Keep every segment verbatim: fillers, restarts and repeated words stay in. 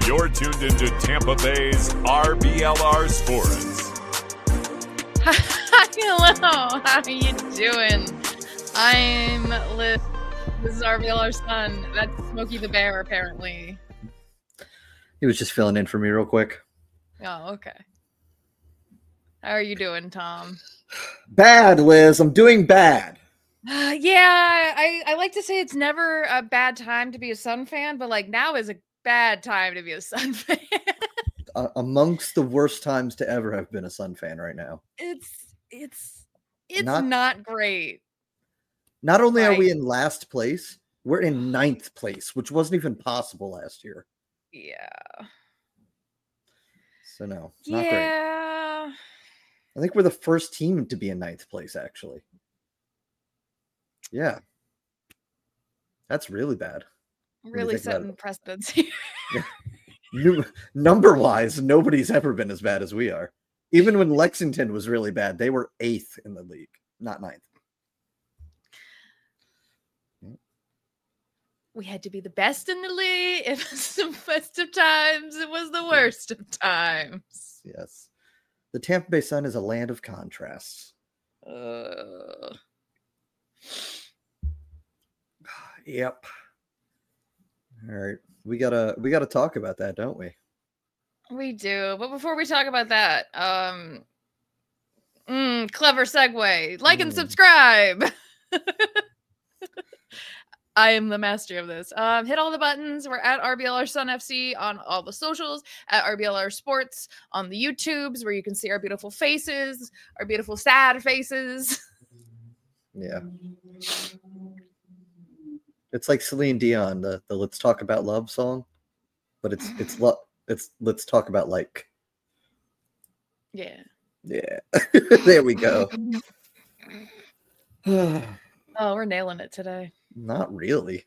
You're tuned into Tampa Bay's R B L R Sports. Hello, how are you doing? I'm Liz. This is R B L R's son. That's Smokey the Bear, apparently. He was just filling in for me real quick. Oh, okay. How are you doing, Tom? Bad, Liz. I'm doing bad. Uh, yeah, I, I like to say it's never a bad time to be a Sun fan, but like now is a bad time to be a Sun fan. Uh, amongst the worst times to ever have been a Sun fan right now. It's it's it's Not- not, great. Not only are Right. we in last place, we're in ninth place, which wasn't even possible last year. Yeah. So no, it's not great. Yeah. I think we're the first team to be in ninth place, actually. Yeah. That's really bad. Really think about setting precedents here. New, number-wise, nobody's ever been as bad as we are. Even when Lexington was really bad, they were eighth in the league, not ninth. We had to be the best in the league. It was the best of times. It was the worst of times. Yes. The Tampa Bay Sun is a land of contrasts. Uh, Yep. All right. We gotta we gotta talk about that, don't we? we do. But before we talk about that, um, mm, clever segue. Like and Mm. subscribe. I am the master of this. Um, hit all the buttons. We're at R B L R Sun F C on all the socials, at R B L R Sports on the YouTubes, where you can see our beautiful faces, our beautiful sad faces. Yeah. It's like Celine Dion, the, the Let's Talk About Love song, but it's it's lo- it's Let's Talk About Like. Yeah. Yeah. There we go. Oh, we're nailing it today. Not really.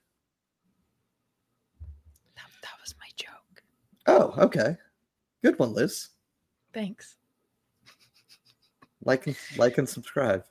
That, that was my joke. Oh, okay. Good one, Liz. Thanks. Like and like and subscribe.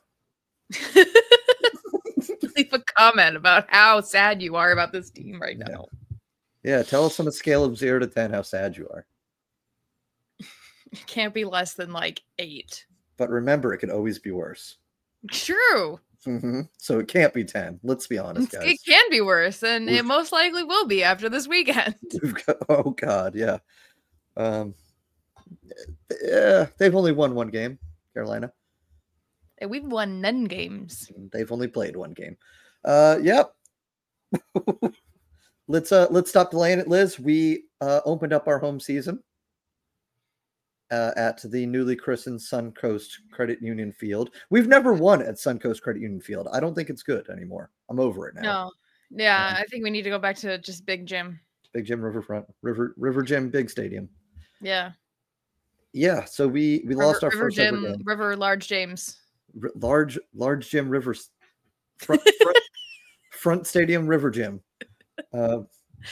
Leave a comment about how sad you are about this team right Yeah. now. Yeah, tell us on a scale of zero to ten how sad you are. It can't be less than like eight. But remember, it could always be worse. True. hmm So it can't be ten. Let's be honest, It guys. can be worse, and We've- it most likely will be after this weekend. We've got, oh God, yeah. Um, yeah, they've only won one game, Carolina. And we've won none games. They've only played one game. Uh, yep. let's uh let's stop delaying it, Liz. We uh opened up our home season uh, at the newly christened Suncoast Credit Union Field. We've never won at Suncoast Credit Union Field. I don't think it's good anymore. I'm over it now. No. Yeah, Um, I think we need to go back to just Big Jim. Big Jim Riverfront, River River Gym, big stadium. Yeah. Yeah, so we we lost River, our River first ever Jim, game. River Large James. R- large large gym rivers front, front, front stadium river gym uh,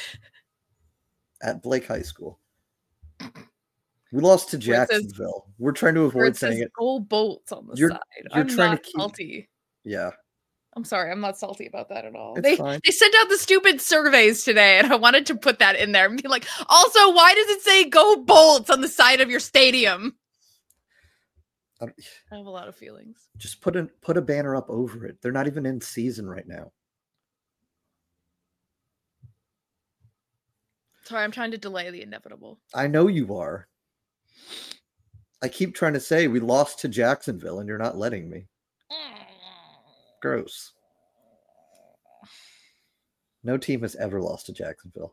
at Blake High School. We lost to Where it says- Jacksonville. We're trying to Where avoid it says saying it. gold bolts on the You're- side. you're I'm trying to not keep- salty. Yeah, I'm sorry, I'm not salty about that at all. It's They fine. they sent out the stupid surveys today, and I wanted to put that in there and be like, also, why does it say "Go Bolts" on the side of your stadium? I- I have a lot of feelings. just put a put a banner up over it. They're not even in season right now. Sorry, I'm trying to delay the inevitable. I know you are. I keep trying to say we lost to Jacksonville, and you're not letting me. Gross. No team has ever lost to Jacksonville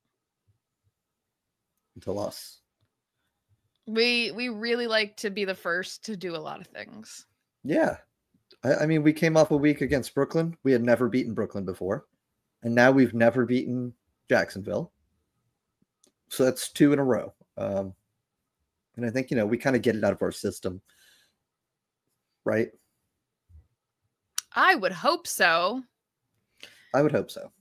until us. We we really like to be the first to do a lot of things. Yeah. I, I mean, we came off a week against Brooklyn. We had never beaten Brooklyn before. And now we've never beaten Jacksonville. So that's two in a row. Um, and I think, you know, we kind of get it out of our system. Right? I would hope so. I would hope so.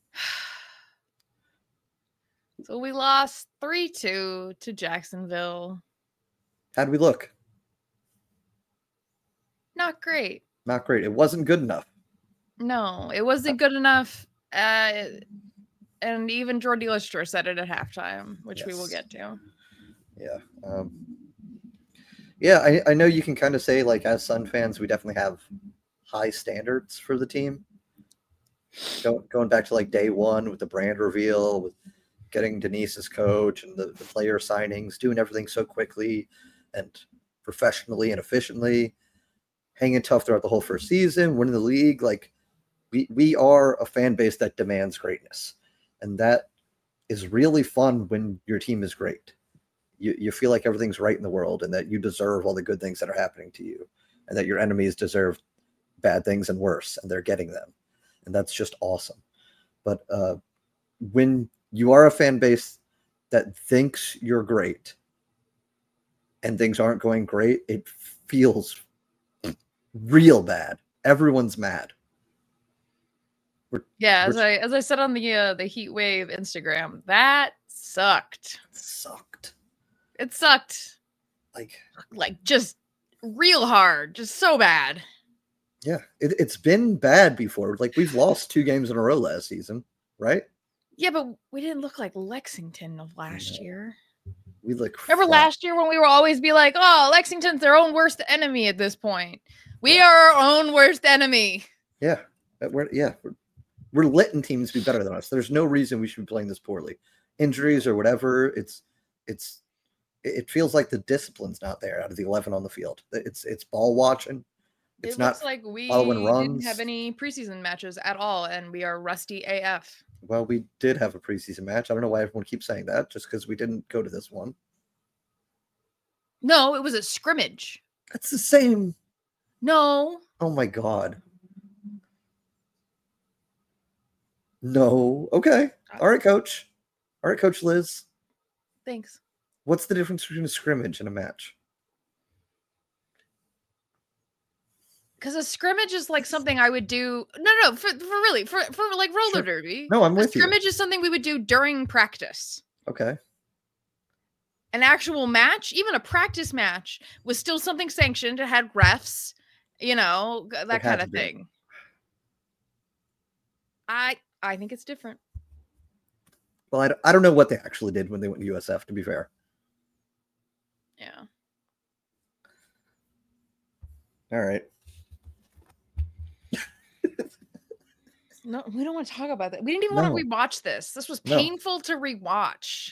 So we lost three two to Jacksonville. How'd we look? Not great. Not great. It wasn't good enough. No, it wasn't good enough. Uh, And even Jordi Listra said it at halftime, which yes. we will get to. Yeah. Um, yeah, I, I know you can kind of say, like, as Sun fans, we definitely have high standards for the team. Go, going back to, like, day one with the brand reveal, with getting Denise as coach and the, the player signings, doing everything so quickly and professionally and efficiently, hanging tough throughout the whole first season, winning the league. Like, we, we are a fan base that demands greatness. And that is really fun when your team is great. You you feel like everything's right in the world and that you deserve all the good things that are happening to you and that your enemies deserve bad things and worse, and they're getting them. And that's just awesome. But uh, when you are a fan base that thinks you're great and things aren't going great, it feels real bad. Everyone's mad. We're, yeah, as we're, I as I said on the uh, the Heat Wave Instagram, that sucked. It sucked. It sucked. Like, like just real hard, just so bad. Yeah, it, it's been bad before. Like, we've lost two games in a row last season, right? Yeah, but we didn't look like Lexington of last no. year. We look. Remember flat. last year when we were always be like, "Oh, Lexington's their own worst enemy at this point." We yeah. are our own worst enemy. Yeah, we're yeah we're, we're letting teams be better than us. There's no reason we should be playing this poorly. Injuries or whatever. It's it's it feels like the discipline's not there out of the eleven on the field. It's it's ball watching. It's it not looks like we following runs. Didn't have any preseason matches at all, and we are rusty A F. Well, we did have a preseason match. I don't know why everyone keeps saying that, just because we didn't go to this one. No, it was a scrimmage. That's the same. No. Oh my God. No. Okay. All right, Coach. All right, Coach Liz. Thanks. What's the difference between a scrimmage and a match? Because a scrimmage is like something I would do. No, no, for, for really, for, for like roller sure. derby. No, I'm with a scrimmage you. Scrimmage is something we would do during practice. Okay. An actual match, even a practice match, was still something sanctioned. It had refs, you know, that kind of thing. I I think it's different. Well, I, I don't know what they actually did when they went to U S F, to be fair. Yeah. All right. No, we don't want to talk about that. We didn't even no. want to rewatch this. This was painful no. to rewatch.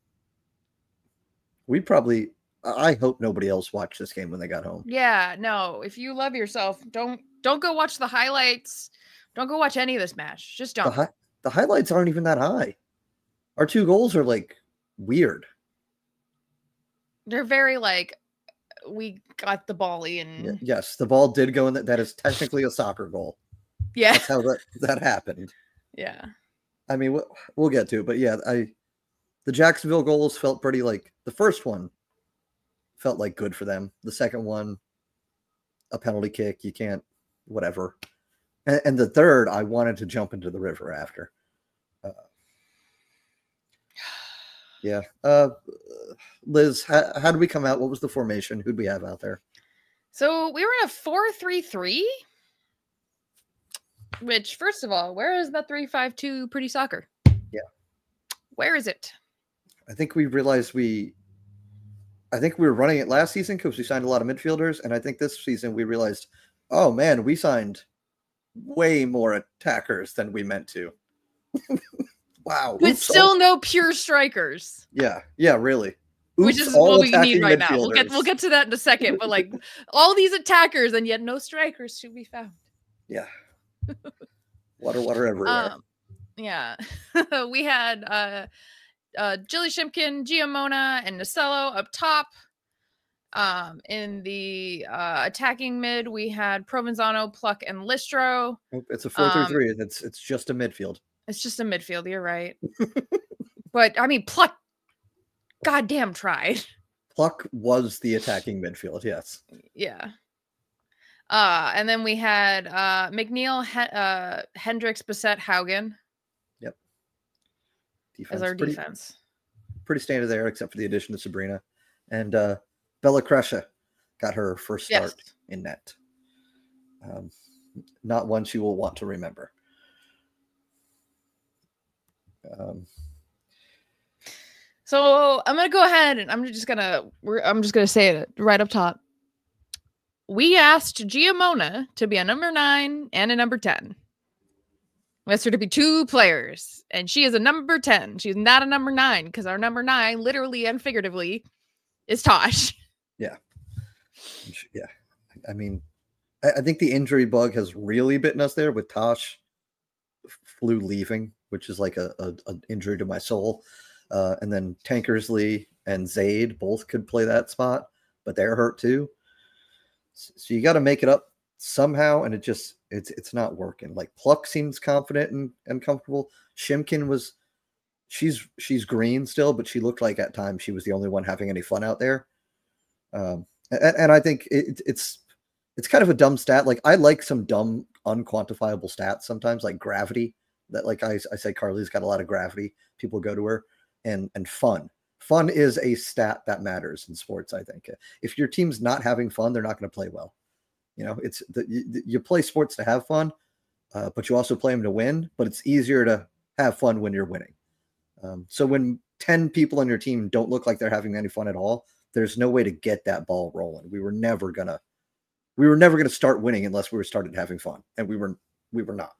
We probably, I hope nobody else watched this game when they got home. Yeah, no. If you love yourself, don't don't go watch the highlights. Don't go watch any of this match. Just don't. The, hi- the highlights aren't even that high. Our two goals are like weird. They're very like, we got the ball in. Yeah, yes, the ball did go in. That that is technically a soccer goal. Yeah, that's how that, that happened. Yeah, I mean, we'll, we'll get to it, but yeah, I the Jacksonville goals felt pretty like the first one felt like good for them. The second one, a penalty kick, you can't, whatever. And, and the third, I wanted to jump into the river after. Uh, yeah, uh, Liz, how, how did we come out? What was the formation? Who'd we have out there? So we were in a four three three. Which, first of all, where is that three five two pretty soccer? Yeah. Where is it? I think we realized we I think we were running it last season because we signed a lot of midfielders, and I think this season we realized, oh man, we signed way more attackers than we meant to. Wow. But Oops, still all... no pure strikers. Yeah, yeah, really. Oops, Which is what we need right now. We'll get we'll get to that in a second, but like all these attackers and yet no strikers to be found. Yeah. Water, water everywhere. Um, yeah. We had uh, uh, Jilly Shimkin, Giamona, and Nacello up top. Um, in the uh, attacking mid, we had Provenzano, Pluck, and Listro. It's a four three three. Um, it's, it's just a midfield. It's just a midfield. You're right. But, I mean, Pluck goddamn tried. Pluck was the attacking midfield, yes. Yeah. Uh, and then we had uh, McNeil, he- uh, Hendricks, Bissett, Haugen. Yep. Defense. As our pretty, defense. Pretty standard there, except for the addition of Sabrina. And uh, Bella Crescia got her first start yes. in net. Um, not one she will want to remember. Um, so I'm gonna go ahead and I'm just gonna we're, I'm just gonna say it right up top. We asked Giamona to be a number nine and a number ten. We asked her to be two players, and she is a number ten. She's not a number nine because our number nine, literally and figuratively, is Tosh. Yeah. Yeah. I mean, I, I think the injury bug has really bitten us there with Tosh flu leaving, which is like a, a, a injury to my soul. Uh, and then Tankersley and Zaid both could play that spot, but they're hurt too. So you got to make it up somehow, and it just it's it's not working. Like Pluck seems confident and, and comfortable. Shimkin was she's she's green still, but she looked like at times she was the only one having any fun out there. Um, and, and I think it, it's it's kind of a dumb stat. Like I like some dumb unquantifiable stats sometimes, like gravity. That like I I say Carly's got a lot of gravity. People go to her. And and fun. Fun is a stat that matters in sports, I think. If your team's not having fun, they're not going to play well. You know, it's the, you, you play sports to have fun, uh, but you also play them to win. But it's easier to have fun when you're winning. Um, so when ten people on your team don't look like they're having any fun at all, there's no way to get that ball rolling. We were never gonna, we were never gonna start winning unless we were started having fun, and we were we were not.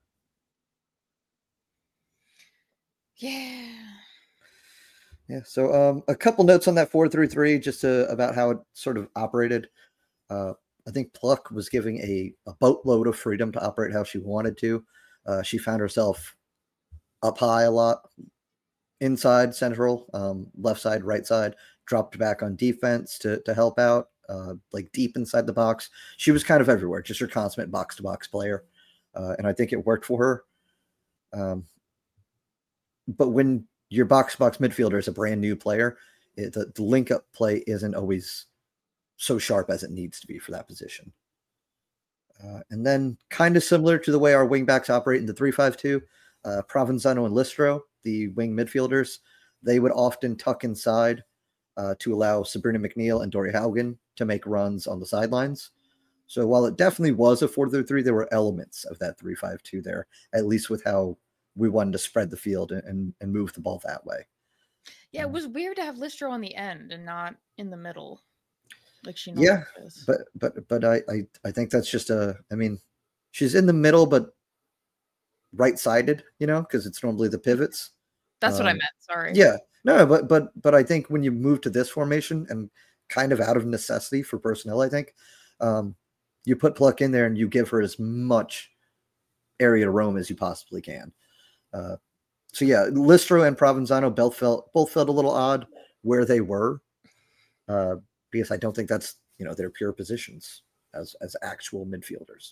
Yeah. Yeah, so um, a couple notes on that four three three, just to, about how it sort of operated. Uh, I think Pluck was giving a, a boatload of freedom to operate how she wanted to. Uh, she found herself up high a lot, inside, central, um, left side, right side, dropped back on defense to, to help out, uh, like deep inside the box. She was kind of everywhere, just your consummate box-to-box player, uh, and I think it worked for her. Um, but when your box-to-box midfielder is a brand new player, it, the, the link-up play isn't always so sharp as it needs to be for that position. Uh, and then kind of similar to the way our wingbacks operate in the three five two, uh, Provenzano and Listro, the wing midfielders, they would often tuck inside uh, to allow Sabrina McNeil and Dory Haugen to make runs on the sidelines. So while it definitely was a four three three, there were elements of that three five two there, at least with how we wanted to spread the field and, and move the ball that way. Yeah, it was weird to have Listro on the end and not in the middle, like she yeah, is. but but but I, I I think that's just a. I mean, she's in the middle, but right-sided, you know, because it's normally the pivots. That's um, what I meant. Sorry. Yeah, no, but but but I think when you move to this formation and kind of out of necessity for personnel, I think um, you put Pluck in there and you give her as much area to roam as you possibly can. Uh, so yeah, Listro and Provenzano both felt both felt a little odd where they were, uh, because I don't think that's, you know, their pure positions as as actual midfielders.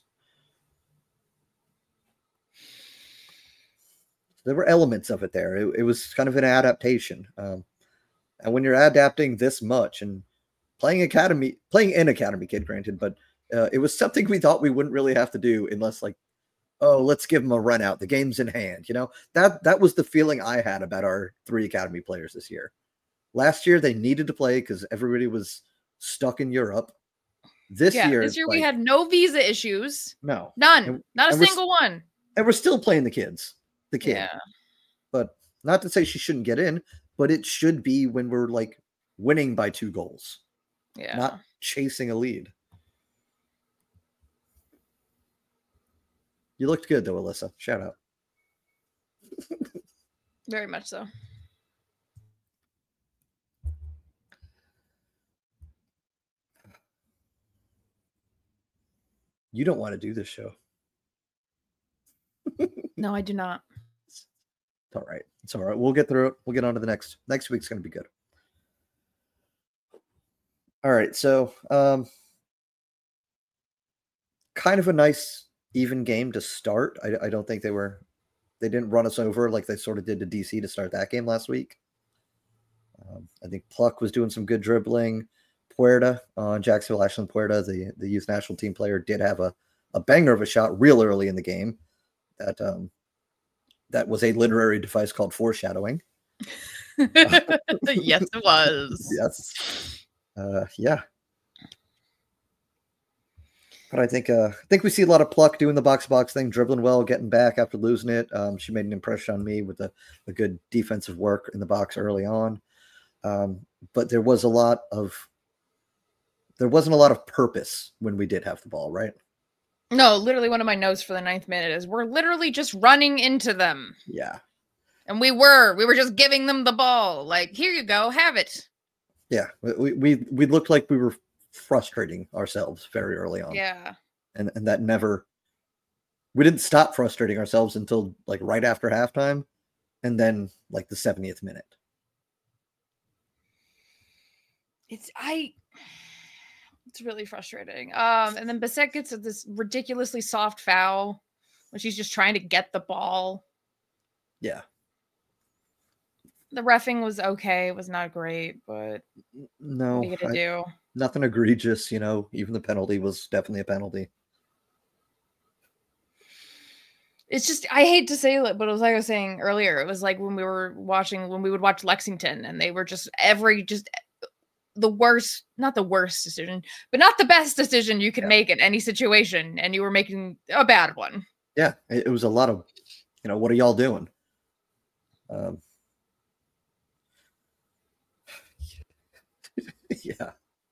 There were elements of it there. It, it was kind of an adaptation, um, and when you're adapting this much and playing academy, playing in academy kid, granted, but uh, it was something we thought we wouldn't really have to do unless like. Oh, let's give them a run out. The game's in hand. You know, that that was the feeling I had about our three academy players this year. Last year, they needed to play because everybody was stuck in Europe. This yeah, year, this year like, we had no visa issues. No, none, and, not a and single one. And we're still playing the kids, the kid. Yeah. But not to say she shouldn't get in, but it should be when we're like winning by two goals. Yeah. Not chasing a lead. You looked good, though, Alyssa. Shout out. Very much so. You don't want to do this show. No, I do not. It's all right. It's all right. We'll get through it. We'll get on to the next. Next week's going to be good. All right. So, um, kind of a nice, even game to start. I, I don't think they were, they didn't run us over like they sort of did to D C to start that game last week. Um, I think Pluck was doing some good dribbling. Puerta on uh, Jacksonville, Ashland Puerta, the, the youth national team player, did have a, a banger of a shot real early in the game. That um, that was a literary device called foreshadowing. Yes, it was. Yes. Uh, yeah. But I think uh, I think we see a lot of pluck doing the box box thing, dribbling well, getting back after losing it. Um, she made an impression on me with a, a good defensive work in the box early on. Um, but there was a lot of there wasn't a lot of purpose when we did have the ball, right? No, literally one of my notes for the ninth minute is we're literally just running into them. Yeah. And we were. We were just giving them the ball. Like, here you go, have it. Yeah. We we, we looked like we were frustrating ourselves very early on. Yeah. And and that never we didn't stop frustrating ourselves until like right after halftime and then like the seventieth minute. It's I it's really frustrating. Um and then Bissett gets this ridiculously soft foul when she's just trying to get the ball. Yeah. The reffing was okay, it was not great, but no, what are you gonna I, do? Nothing egregious, you know. Even the penalty was definitely a penalty. It's just I hate to say it, but it was like I was saying earlier. It was like when we were watching when we would watch Lexington, and they were just every just the worst, not the worst decision, but not the best decision you could yeah. make in any situation, and you were making a bad one. Yeah, it, it was a lot of, you know, what are y'all doing? Um, yeah.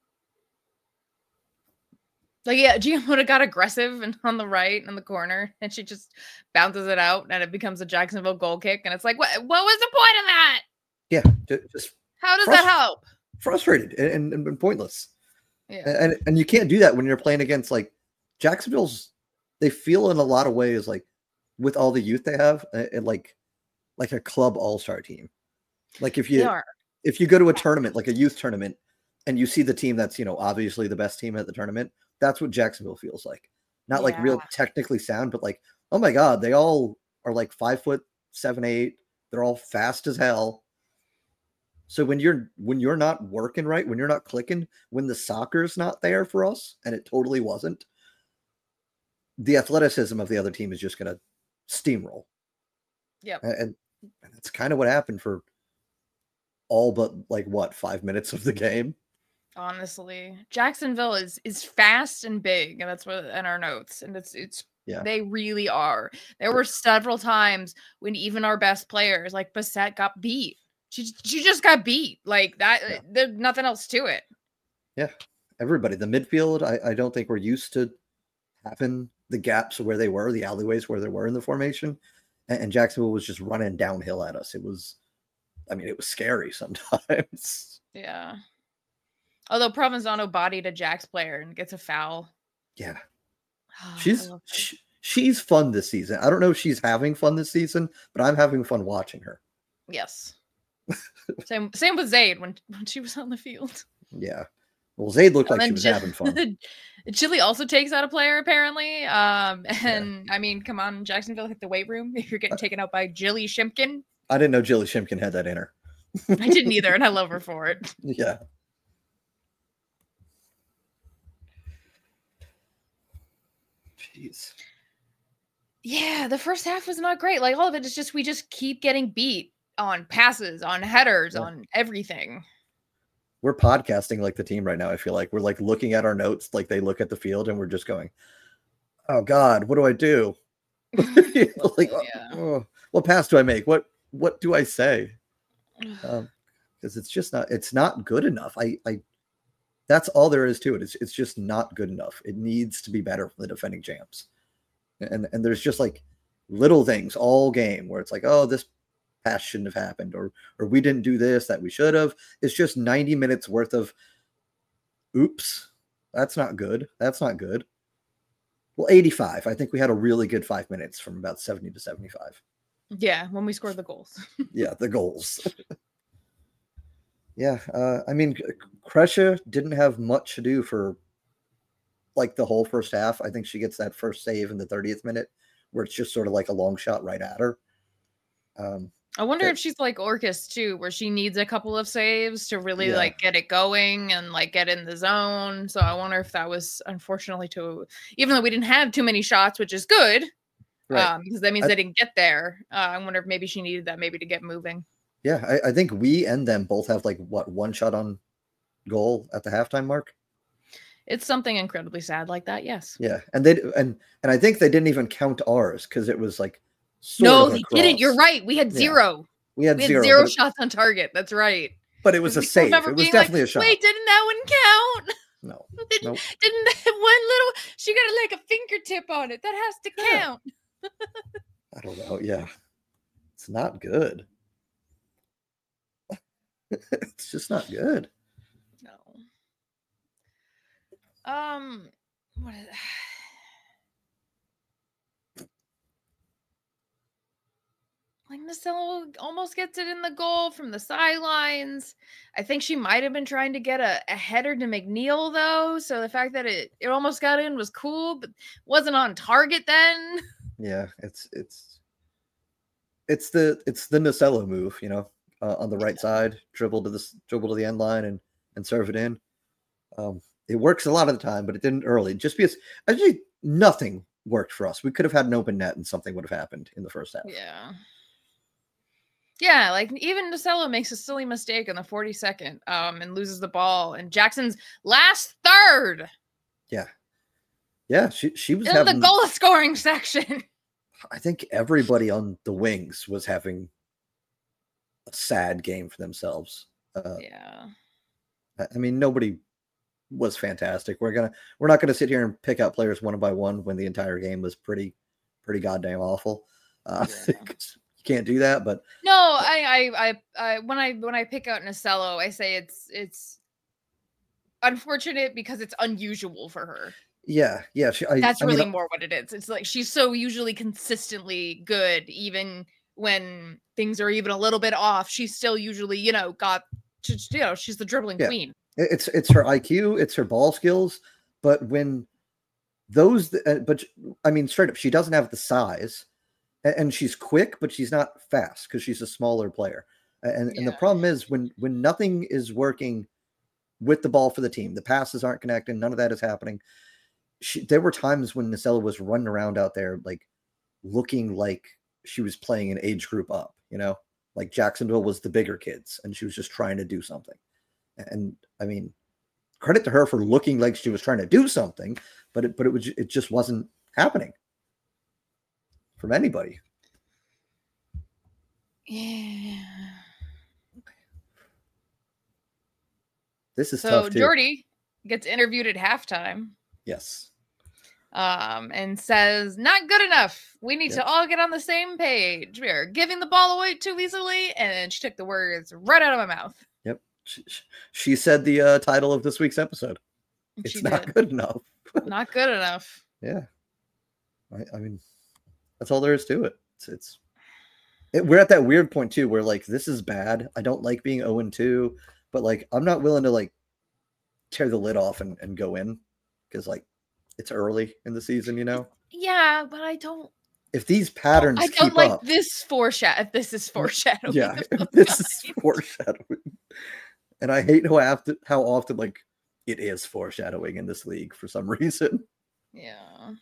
Like, yeah, Gia would have got aggressive and on the right in the corner, and she just bounces it out, and it becomes a Jacksonville goal kick. And it's like, what? What was the point of that? Yeah, just how does frust- that help? Frustrated and, and, and pointless. Yeah, and and you can't do that when you're playing against like Jacksonville's. They feel in a lot of ways like with all the youth they have, and like like a club all star team. Like if you if you go to a tournament, like a youth tournament, and you see the team that's you know obviously the best team at the tournament. That's what Jacksonville feels like. Not like yeah. real technically sound, but like, oh my God, they all are like five foot seven, eight. They're all fast as hell. So when you're when you're not working right, when you're not clicking, when the soccer's not there for us, and it totally wasn't, the athleticism of the other team is just gonna steamroll. Yeah. And, and that's kind of what happened for all but like what, five minutes of the game. Honestly, Jacksonville is is fast and big, and that's what in our notes. And it's it's yeah. they really are. There were several times when even our best players, like Bissett, got beat. She she just got beat like that. Yeah. There's nothing else to it. Yeah, everybody. The midfield, I, I don't think we're used to having the gaps where they were, the alleyways where they were in the formation, and, and Jacksonville was just running downhill at us. It was, I mean, it was scary sometimes. Yeah. Although Provenzano bodied a Jax player and gets a foul. Yeah. Oh, she's she, she's fun this season. I don't know if she's having fun this season, but I'm having fun watching her. Yes. same same with Zaid when, when she was on the field. Yeah. Well, Zaid looked and like she was J- having fun. Chile also takes out a player, apparently. Um, and yeah. I mean, come on, Jacksonville hit the weight room if you're getting taken out by Jilly Shimkin. I didn't know Jilly Shimkin had that in her. I didn't either, and I love her for it. Yeah. Jeez. Yeah, the first half was not great. Like all of it is just we just keep getting beat on passes, on headers, yeah. on everything. We're podcasting like the team right now. I feel like we're like looking at our notes like they look at the field, and we're just going, "Oh God, what do I do? like, yeah. oh, what pass do I make? What what do I say?" Um, because it's just not it's not good enough. I I. That's all there is to it. It's it's just not good enough. It needs to be better for the defending champs. And and there's just like little things all game where it's like, oh, this pass shouldn't have happened, or or we didn't do this that we should have. It's just ninety minutes worth of oops. That's not good. That's not good. Well, eighty-five. I think we had a really good five minutes from about seventy to seventy-five. Yeah, when we scored the goals. yeah, the goals. Yeah, uh, I mean, Kresha didn't have much to do for like the whole first half. I think she gets that first save in the thirtieth minute where it's just sort of like a long shot right at her. Um, I wonder but, if she's like Orcus too, where she needs a couple of saves to really yeah. like get it going and like get in the zone. So I wonder if that was unfortunately to, even though we didn't have too many shots, which is good, right. um, because that means I, they didn't get there. Uh, I wonder if maybe she needed that maybe to get moving. Yeah, I, I think we and them both have like what one shot on goal at the halftime mark. It's something incredibly sad like that. Yes. Yeah, and they and and I think they didn't even count ours because it was like sort No, of a they didn't. You're cross. right. We had Yeah. zero. We had We had zero, zero but it, shots on target. That's right. but it was 'Cause a we still save. remember It was being definitely like, a shot. wait, didn't that one count? No, Didn't, nope. didn't that one little, she got like a fingertip on it. That has to Yeah. count. I don't know. Yeah, it's not good. It's just not good. No. Um, what is like Nacello almost gets it in the goal from the sidelines. I think she might have been trying to get a, a header to McNeil though. So the fact that it, it almost got in was cool, but wasn't on target then. Yeah, it's it's it's the it's the Nacello move, you know, uh, on the right side, dribble to the dribble to the end line and and serve it in. Um, it works a lot of the time, but it didn't early. Just because actually nothing worked for us. We could have had an open net and something would have happened in the first half. Yeah. Yeah, like even Nacello makes a silly mistake in the forty-second um, and loses the ball. And Jackson's last third Yeah. Yeah, she she was in having the goal scoring section. I think everybody on the wings was having a sad game for themselves. Uh, Yeah. I I mean, nobody was fantastic. We're gonna we're not gonna sit here and pick out players one by one when the entire game was pretty pretty goddamn awful. Uh, Yeah. you can't do that, but No, I, I, I, I, when I, when I pick out Nacello, I say it's, it's unfortunate because it's unusual for her. yeah, yeah. She, I, That's I mean, really more what it is. It's like she's so usually consistently good, even when things are even a little bit off. She's still usually, you know, got, you know, she's the dribbling Yeah. queen. It's it's her I Q, it's her ball skills, but when those, uh, but I mean, straight up, she doesn't have the size, and, and she's quick, but she's not fast because she's a smaller player. And and the Yeah. problem is when when nothing is working with the ball for the team, the passes aren't connecting, none of that is happening. She, there were times when Nacella was running around out there like looking like she was playing an age group up, you know, like Jacksonville was the bigger kids, and she was just trying to do something. And I mean, credit to her for looking like she was trying to do something, but it, but it was, it just wasn't happening from anybody. Yeah. This is So tough too. Jordy gets interviewed at halftime. Yes. Um, and says, not good enough. We need Yep. to all get on the same page. We are giving the ball away too easily. And she took the words right out of my mouth. Yep. She, she said the uh, title of this week's episode. It's She not did. good enough. Not good enough. Yeah. I, I mean, that's all there is to it. It's, it's it, we're at that weird point too, where like, this is bad. I don't like being oh and two, but like, I'm not willing to like tear the lid off and, and go in because like it's early in the season, you know? Yeah, but I don't. If these patterns I keep don't like up, this foreshadow. If this is foreshadowing. yeah, of if this is something. foreshadowing. And I hate how often, how often like it is foreshadowing in this league for some reason. Yeah.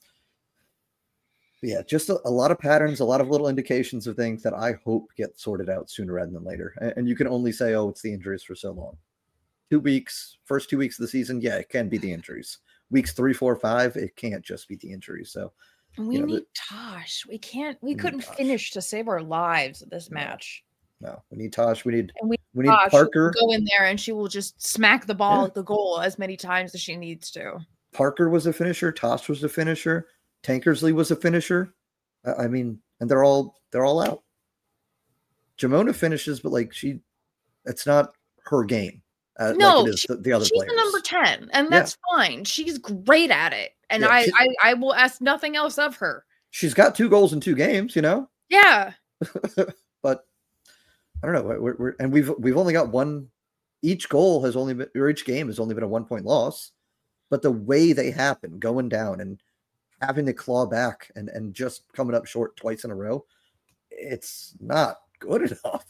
Yeah, just a, a lot of patterns, a lot of little indications of things that I hope get sorted out sooner rather than later. And, and you can only say, oh, it's the injuries for so long. Two weeks, first two weeks of the season, yeah, it can be the injuries. Weeks three, four, five, it can't just be the injuries. So We you know, need the- Tosh. We can't. We We need couldn't Tosh. finish to save our lives at this No. match. no, we need Tosh. We need And we, we need Tosh who will Parker. go in there and she will just smack the ball Yeah. at the goal as many times as she needs to. Parker was a finisher. Tosh was a finisher. Tankersley was a finisher. I, I mean, and they're all they're all out. Jamona finishes, but like she, it's not her game. Uh, No, like it is she- the, the other She's players. the number ten, and Yeah. that's fine. She's great at it, and Yeah, I, she- I, I will ask nothing else of her. She's got two goals in two games, you know. Yeah, But I don't know. We're, we're and we've we've only got one. Each goal has only been, or each game has only been a one point loss. But the way they happen, going down and having to claw back and and just coming up short twice in a row, it's not good enough.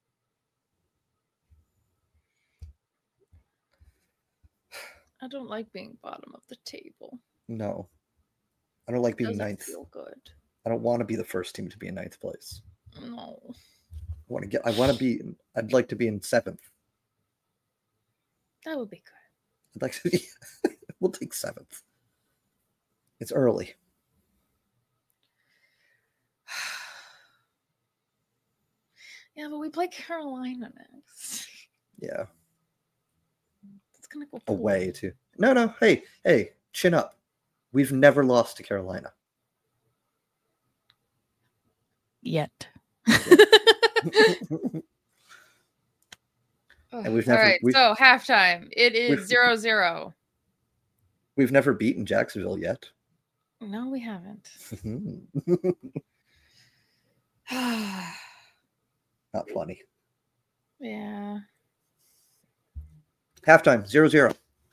I don't like being bottom of the table. No, I don't like being Doesn't ninth. feel good. I don't want to be the first team to be in ninth place. No, I want to get. I want to be. I'd like to be in seventh. that would be good. I'd like to be. we'll take seventh. It's early. Yeah, but we play Carolina next. Yeah. It's gonna go away to no no hey hey chin up. We've never lost to Carolina yet. And we've All never right, we've, so halftime. It is we've- zero zero. we've never beaten Jacksonville yet. No, we haven't. Not funny. Yeah. Halftime, zero zero.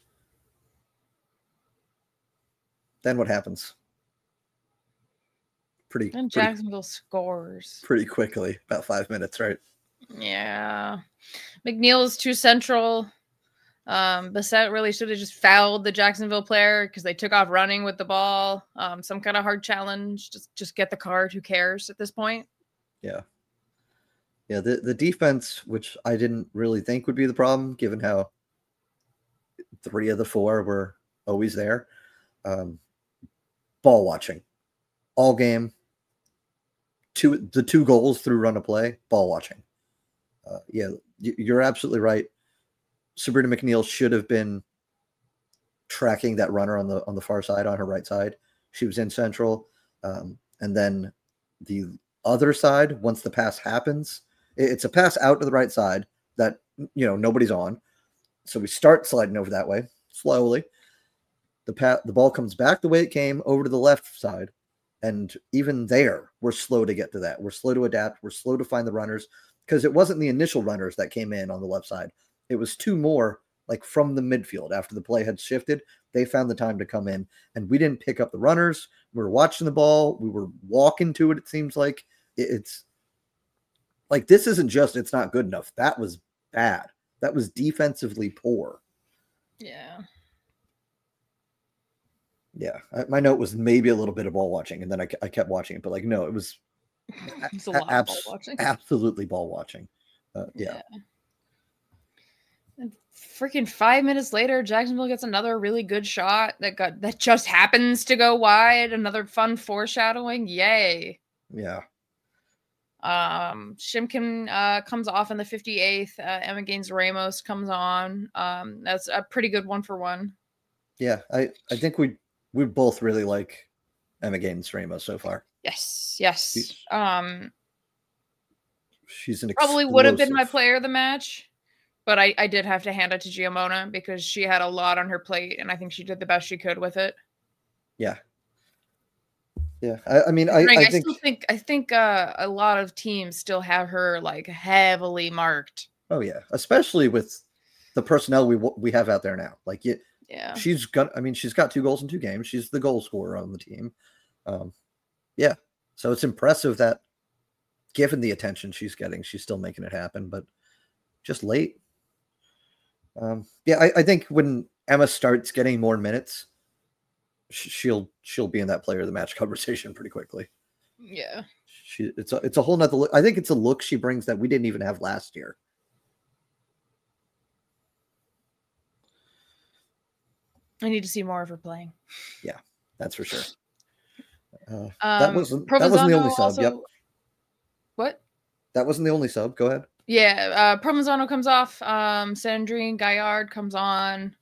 Then what happens? Pretty, And pretty, Jacksonville scores. pretty quickly, about five minutes, right? Yeah. McNeil is too central. Um, Bissett really should have just fouled the Jacksonville player because they took off running with the ball. Um, some kind of hard challenge. Just just get the card. Who cares at this point? Yeah. Yeah, the, the defense, which I didn't really think would be the problem, given how three of the four were always there. Um, ball watching. All game. Two the two goals through run of play, ball watching. Uh, yeah, you're absolutely right. Sabrina McNeil should have been tracking that runner on the on the far side, on her right side. She was in central, um, and then the other side. Once the pass happens, it's a pass out to the right side that you know nobody's on. So we start sliding over that way slowly. The pat the ball comes back the way it came over to the left side, and even there we're slow to get to that. We're slow to adapt. We're slow to find the runners because it wasn't the initial runners that came in on the left side. It was two more like from the midfield after the play had shifted. They found the time to come in, and we didn't pick up the runners. We were watching the ball. We were walking to it. It seems like it's like this isn't just it's not good enough. That was bad. That was defensively poor. Yeah. Yeah. I, my note was maybe a little bit of ball watching, and then I, I kept watching it, but like no, it was It's a lot abs- of ball watching. absolutely ball watching. Uh, yeah. yeah. And freaking five minutes later, Jacksonville gets another really good shot that got that just happens to go wide. Another fun foreshadowing. Yay. Yeah. Um, Shimkin uh, comes off in the fifty-eighth. Uh, Emma Gaines Ramos comes on. Um, that's a pretty good one for one. Yeah. I, I think we we both really like Emma Gaines Ramos so far. Yes, yes. Um, She's an probably would have been my explosive- player of the match, but I, I did have to hand it to Giamona because she had a lot on her plate, and I think she did the best she could with it. Yeah. Yeah. I, I mean, I, I, I I think, still think I think uh, a lot of teams still have her like heavily marked. oh yeah, especially with the personnel we we have out there now. Like it, Yeah. she's got. I mean, she's got two goals in two games. She's the goal scorer on the team. Um, yeah. So it's impressive that, given the attention she's getting, she's still making it happen. But just late. Um, yeah, I, I think when Emma starts getting more minutes, sh- she'll she'll be in that player of the match conversation pretty quickly. Yeah. She it's a it's a whole nother look. I think it's a look she brings that we didn't even have last year. I need to see more of her playing. Yeah, that's for sure. Uh, Um, that wasn't that wasn't the only Provenzano sub. also- Yep, What? that wasn't the only sub. Go ahead. Yeah, uh, Provenzano comes off. Um, Sandrine Gaillard comes on.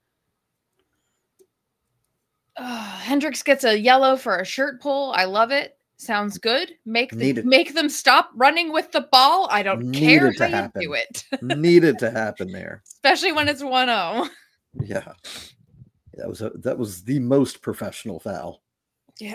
Uh, Hendricks gets a yellow for a shirt pull. I love it. Sounds good. Make the, Needed. make them stop running with the ball. I don't care Needed to how you happen. do it, Needed to happen there. especially when it's one oh. Yeah, that was a, that was the most professional foul. Yeah.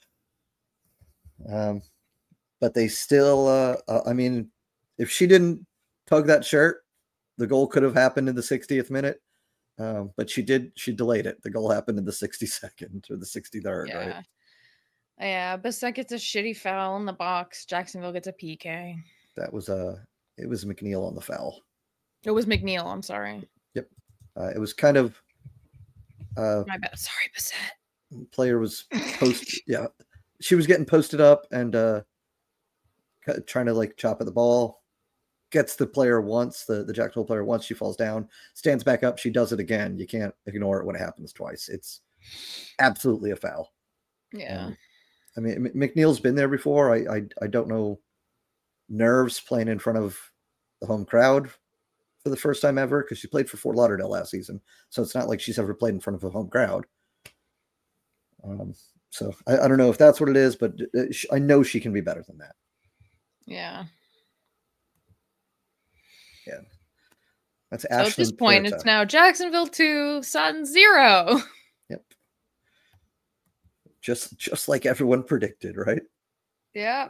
Um, but they still. Uh, uh, I mean, if she didn't tug that shirt, the goal could have happened in the sixtieth minute. Um, but she did. She delayed it. The goal happened in the sixty-second or the sixty-third. Yeah. Right. Yeah. Bissett gets a shitty foul in the box. Jacksonville gets a P K. That was a. Uh, it was McNeil on the foul. It was McNeil. I'm sorry. Uh, it was kind of. Uh, My bad. Sorry, Bissett. player was post. Yeah, she was getting posted up and uh, ca- trying to like chop at the ball. gets the player once, the, the Jacksonville player once, she falls down, stands back up, she does it again. You can't ignore it when it happens twice. It's absolutely a foul. Yeah. Um, I mean, M- McNeil's been there before. I, I I don't know nerves playing in front of the home crowd for the first time ever, because she played for Fort Lauderdale last season. So it's not like she's ever played in front of a home crowd. Um, so I, I don't know if that's what it is, but I know she can be better than that. Yeah. Yeah. That's So at this Ashlyn point, Puerta. it's now Jacksonville two, Sun zero. Yep. Just just like everyone predicted, right? Yeah.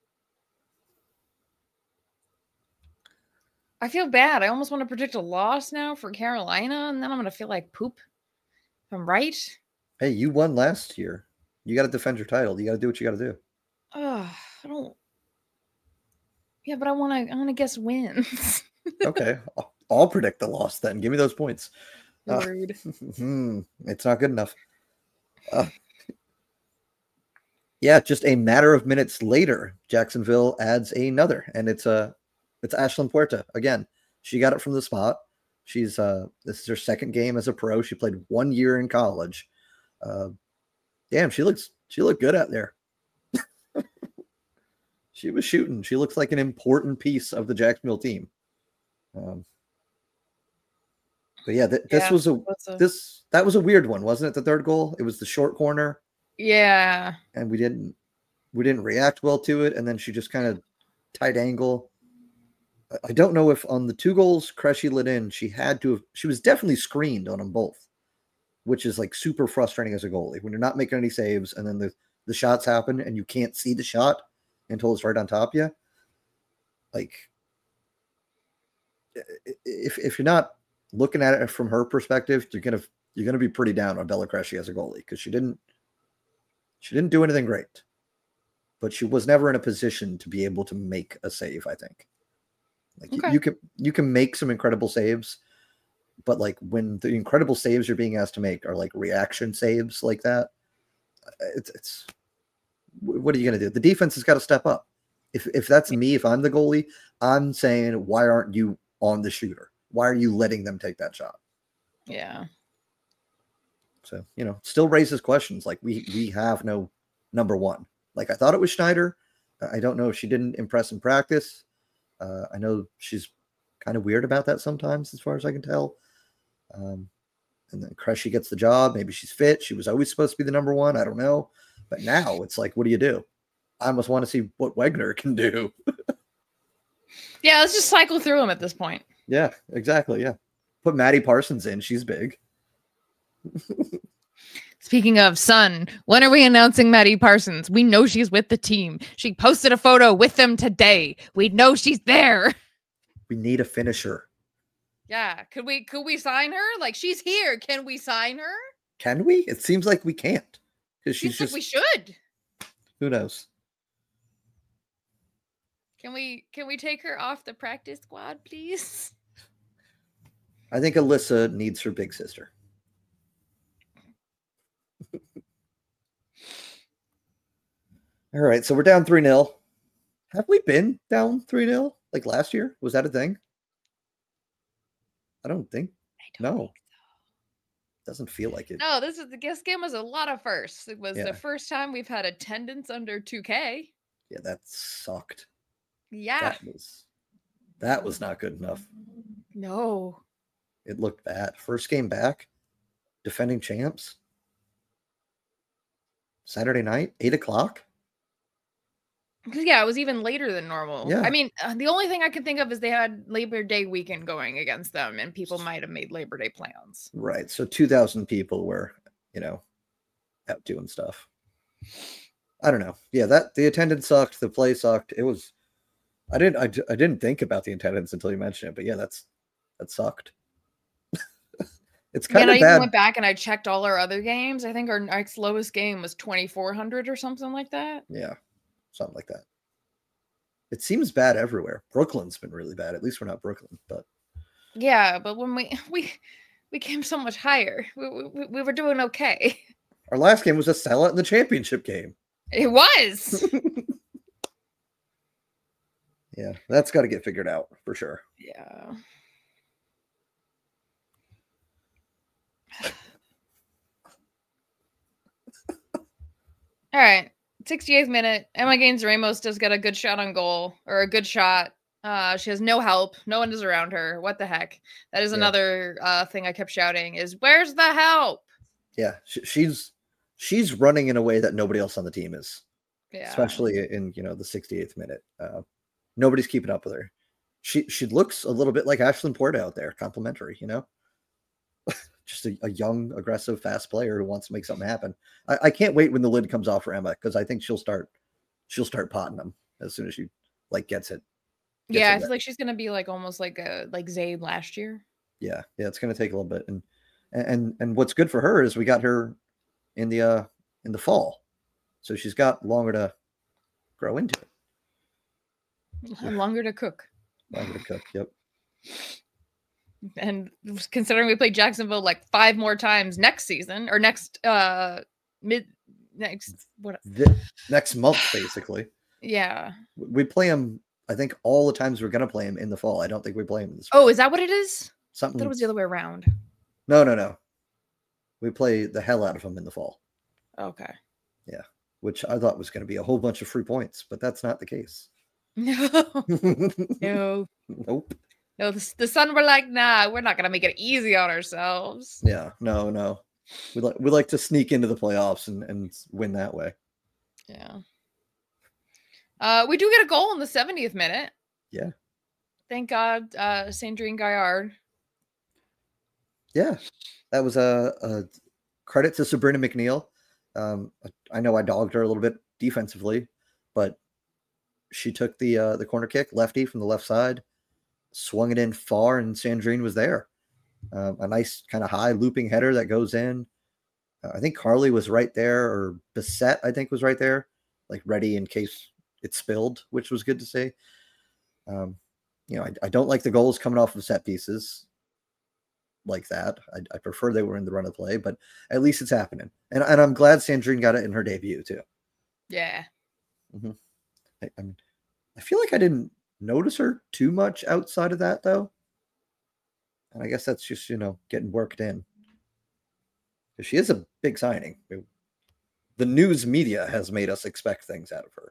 I feel bad. I almost want to predict a loss now for Carolina, and then I'm going to feel like poop. If I'm right. Hey, you won last year. You got to defend your title. You got to do what you got to do. Oh, I don't. Yeah, but I want to. I want to guess wins. Okay, I'll, I'll predict the loss then. Give me those points. Uh, Rude. hmm, it's not good enough. Uh, yeah, just a matter of minutes later, Jacksonville adds another, and it's a uh, it's Ashlyn Puerta again. She got it from the spot. She's uh, this is her second game as a pro. She played one year in college. Uh, damn, she looks she looked good out there. She was shooting. She looks like an important piece of the Jacksonville team. Um, but yeah, th- this Yeah, was a, a this that was a weird one, wasn't it? The third goal. It was the short corner. Yeah, and we didn't we didn't react well to it, and then she just kind of tight angle. I don't know if on the two goals Cressy lit in, she had to have, she was definitely screened on them both, which is like super frustrating as a goalie when you're not making any saves and then the, the shots happen and you can't see the shot until it's right on top of you. Like, if if you're not looking at it from her perspective, you're gonna you're gonna be pretty down on Bella Cressy as a goalie, because she didn't she didn't do anything great, but she was never in a position to be able to make a save. I think. Like okay. you, you can you can make some incredible saves, but like when the incredible saves you're being asked to make are like reaction saves like that, it's it's what are you going to do? The defense has got to step up. If if that's me, if I'm the goalie, I'm saying, why aren't you on the shooter? Why are you letting them take that shot? Yeah. So, you know, still raises questions. Like we we have no number one. Like I thought it was Schneider. I don't know if she didn't impress in practice. Uh, I know she's kind of weird about that sometimes, as far as I can tell. Um, and then Cressy gets the job. Maybe she's fit. She was always supposed to be the number one. I don't know. But now it's like, what do you do? I almost want to see what Wegner can do. Yeah, let's just cycle through them at this point. Yeah, exactly. Yeah. Put Maddie Parsons in. She's big. Speaking of Sun, when are we announcing Maddie Parsons? We know she's with the team. She posted a photo with them today. We know she's there. We need a finisher. Yeah. Could we could we sign her? Like, she's here. Can we sign her? Can we? It seems like we can't. Because she's Seems just like we should. Who knows? Can we can we take her off the practice squad, please? I think Alyssa needs her big sister. All right, so we're down three nil. Have we been down three nil like last year? Was that a thing? I don't think. I don't no. think so. Doesn't feel like it. No, this is the guest game was a lot of firsts. It was Yeah. the first time we've had attendance under two K. Yeah, that sucked. Yeah. That was that was not good enough. No. It looked bad. First game back, defending champs. Saturday night, eight o'clock. Yeah, it was even later than normal. Yeah. I mean, uh, the only thing I can think of is they had Labor Day weekend going against them, and people might have made Labor Day plans. Right. So two thousand people were, you know, out doing stuff. I don't know. Yeah, that the attendance sucked. The play sucked. It was. I didn't. I, I didn't think about the attendance until you mentioned it. But yeah, that's that sucked. It's kind yeah, of I bad. even went back and I checked all our other games. I think our next lowest game was twenty-four hundred or something like that. Yeah, something like that. It seems bad everywhere. Brooklyn's been really bad. At least we're not Brooklyn, but yeah. But when we we we came so much higher, we we, we were doing okay. Our last game was a sellout in the championship game. It was. Yeah, that's got to get figured out for sure. Yeah. All right. sixty-eighth minute. Emma Gaines Ramos does get a good shot on goal or a good shot. Uh, she has no help. No one is around her. What the heck? That is Yeah. another uh, thing I kept shouting is, where's the help? Yeah, she, she's she's running in a way that nobody else on the team is. Yeah. Especially in, you know, the sixty-eighth minute. Uh, nobody's keeping up with her. She she looks a little bit like Ashlyn Porta out there, complimentary, you know? Just a, a young, aggressive, fast player who wants to make something happen. I, I can't wait when the lid comes off for Emma, because I think she'll start she'll start potting them as soon as she like gets it. Gets yeah, it I feel ready. like she's gonna be like almost like a like Zayd last year. Yeah, yeah, it's gonna take a little bit. And and and what's good for her is we got her in the uh in the fall. So she's got longer to grow into it. Longer to cook. Longer to cook, yep. And considering we play Jacksonville like five more times next season or next uh mid next what The, next month, basically. Yeah. We play them, I think, all the times we're gonna play them in the fall. I don't think we play them in the spring. Oh, is that what it is? Something. I thought it was the other way around. No, no, no. We play the hell out of them in the fall. Okay. Yeah, which I thought was going to be a whole bunch of free points, but that's not the case. No. no. Nope. No, the, the Sun were like, nah, we're not going to make it easy on ourselves. Yeah, no, no. We like we like to sneak into the playoffs and, and win that way. Yeah. Uh, we do get a goal in the seventieth minute. Yeah. Thank God, uh, Sandrine Gaillard. Yeah, that was a, a credit to Sabrina McNeil. Um, I know I dogged her a little bit defensively, but she took the uh, the corner kick, lefty from the left side, swung it in far, and Sandrine was there. Um, a nice kind of high looping header that goes in. Uh, I think Carly was right there, or Bissett, I think, was right there, like ready in case it spilled, which was good to see. Um, you know, I, I don't like the goals coming off of set pieces like that. I, I prefer they were in the run of play, but at least it's happening. And, and I'm glad Sandrine got it in her debut too. Yeah. Mm-hmm. I, I mean, I feel like I didn't notice her too much outside of that though. And I guess that's just, you know, getting worked in. Because she is a big signing. The news media has made us expect things out of her.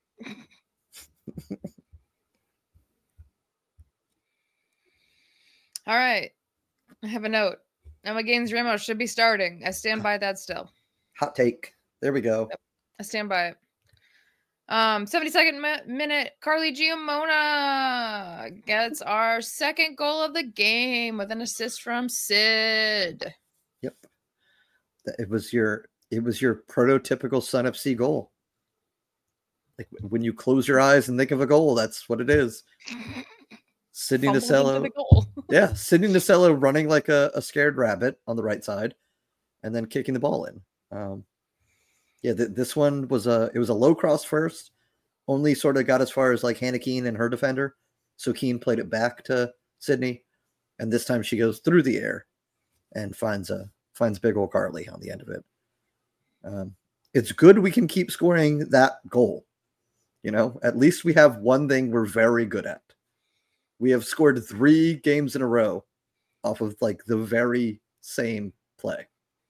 All right. I have a note. Emma Gaines Ramos should be starting. I stand by that still. Hot take. There we go. Yep. I stand by it. Um, seventy-second mi- minute, Carly Giamona gets our second goal of the game with an assist from Sid. Yep. It was your it was your prototypical Sun F C goal. Like when you close your eyes and think of a goal, that's what it is. Sydney Nasello. Yeah, Sydney Nasello running like a, a scared rabbit on the right side and then kicking the ball in. Um, yeah, th- this one was a it was a low cross first, only sort of got as far as like Hannah Keene and her defender. So Keene played it back to Sydney, and this time she goes through the air and finds a finds big old Carly on the end of it. Um, it's good we can keep scoring that goal. You know, at least we have one thing we're very good at. We have scored three games in a row off of like the very same play.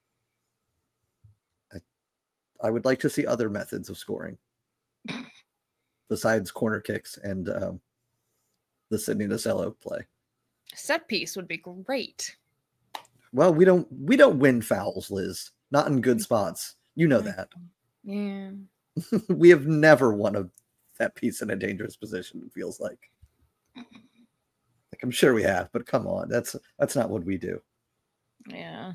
I, I would like to see other methods of scoring besides corner kicks and um, the Sydney Nasello play. Set piece would be great. Well, we don't we don't win fouls, Liz. Not in good spots. You know that. Yeah. We have never won a that piece in a dangerous position, it feels like. Like I'm sure we have, but come on, that's that's not what we do. Yeah.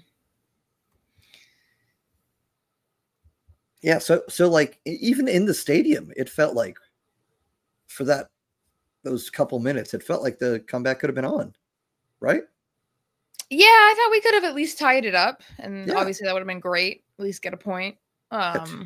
Yeah, so so like even in the stadium, it felt like for that those couple minutes, it felt like the comeback could have been on, right? Yeah, I thought we could have at least tied it up, and Yeah. obviously that would have been great. At least get a point. Um,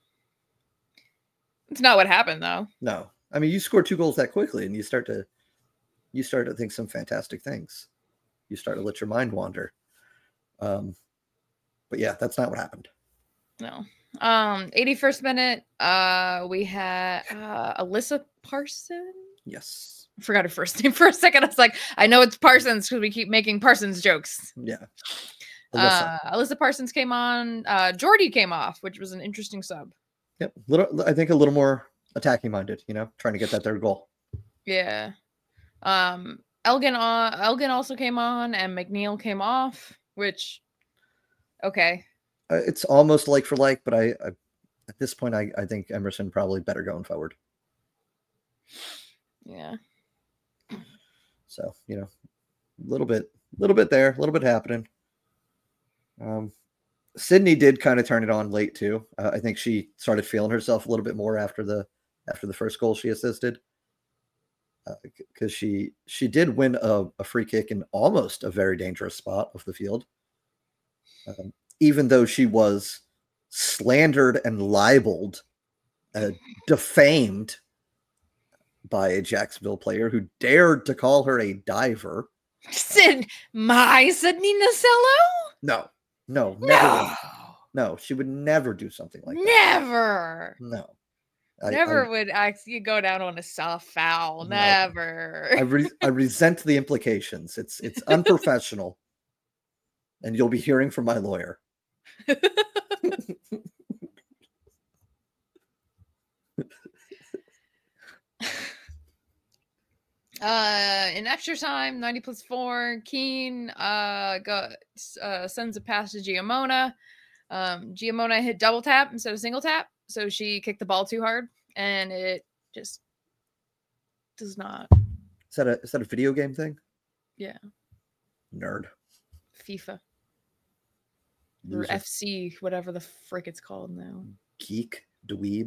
it's not what happened though. No, I mean you score two goals that quickly, and you start to you start to think some fantastic things. You start to let your mind wander. Um, but yeah, that's not what happened. No. Um, eighty-first minute, uh, we had uh, Alyssa Parsons. Yes. I forgot her first name for a second. I was like, I know it's Parsons because we keep making Parsons jokes. Yeah. Alyssa. Uh, Alyssa Parsons came on. Uh, Jordy came off, which was an interesting sub. Yep. Little, I think a little more attacking minded, you know, trying to get that third goal. Yeah. Um, Elgin, uh, Elgin also came on, and McNeil came off, which, okay. Uh, it's almost like for like, but I, I at this point, I, I think Emerson probably better going forward. Yeah. So, you know, a little bit, a little bit there, a little bit happening. Um, Sydney did kind of turn it on late too. Uh, I think she started feeling herself a little bit more after the after the first goal she assisted, because uh, she she did win a, a free kick in almost a very dangerous spot of the field, um, even though she was slandered and libeled, uh, defamed by a Jacksonville player who dared to call her a diver. Sid, my Sydney Nacello? No, no, never. No. Would. No, she would never do something like that. Never. No. I, Never I, would actually go down on a soft foul. No. Never. I, re- I resent the implications. It's it's unprofessional. And you'll be hearing from my lawyer. Uh, in extra time, ninety plus four, Keane uh got uh sends a pass to Giamona. Um, Giamona hit double tap instead of single tap, so she kicked the ball too hard, and it just does not. Is that a is that a video game thing? Yeah. Nerd. FIFA. Loser. Or F C, whatever the frick it's called now. Geek, dweeb.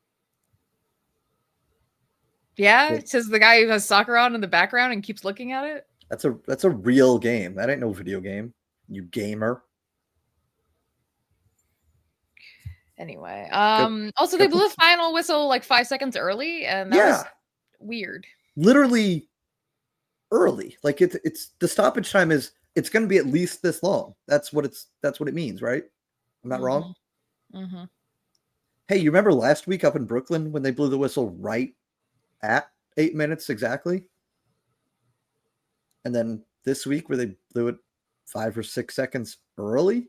Yeah, it says the guy who has soccer on in the background and keeps looking at it. That's a that's a real game. That ain't no video game. You gamer. Anyway, um, go, also go they blew the final whistle like five seconds early, and that yeah. was weird. Literally early. Like it's it's the stoppage time is it's going to be at least this long. That's what it's that's what it means, right? I'm not mm-hmm. wrong. Mm-hmm. Hey, you remember last week up in Brooklyn when they blew the whistle right at eight minutes exactly? And then this week where they blew it five or six seconds early?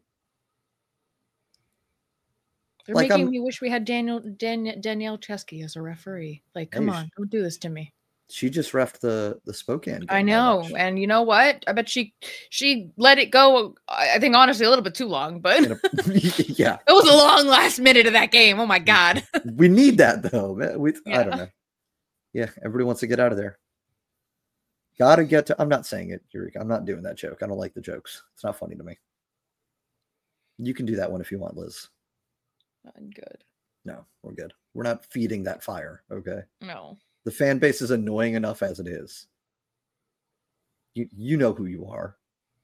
They're like making I'm, me wish we had Daniel Dan, Danielle Chesky as a referee. Like, come hey, on, don't do this to me. She just reffed the the Spokane game. I know, and you know what? I bet she she let it go. I think honestly a little bit too long, but a, yeah, it was a long last minute of that game. Oh my god, we need that though. We yeah. I don't know. Yeah, everybody wants to get out of there. Got to get to. I'm not saying it, Eureka. I'm not doing that joke. I don't like the jokes. It's not funny to me. You can do that one if you want, Liz. I'm good. No, we're good. We're not feeding that fire. Okay. No. The fan base is annoying enough as it is. You you know who you are.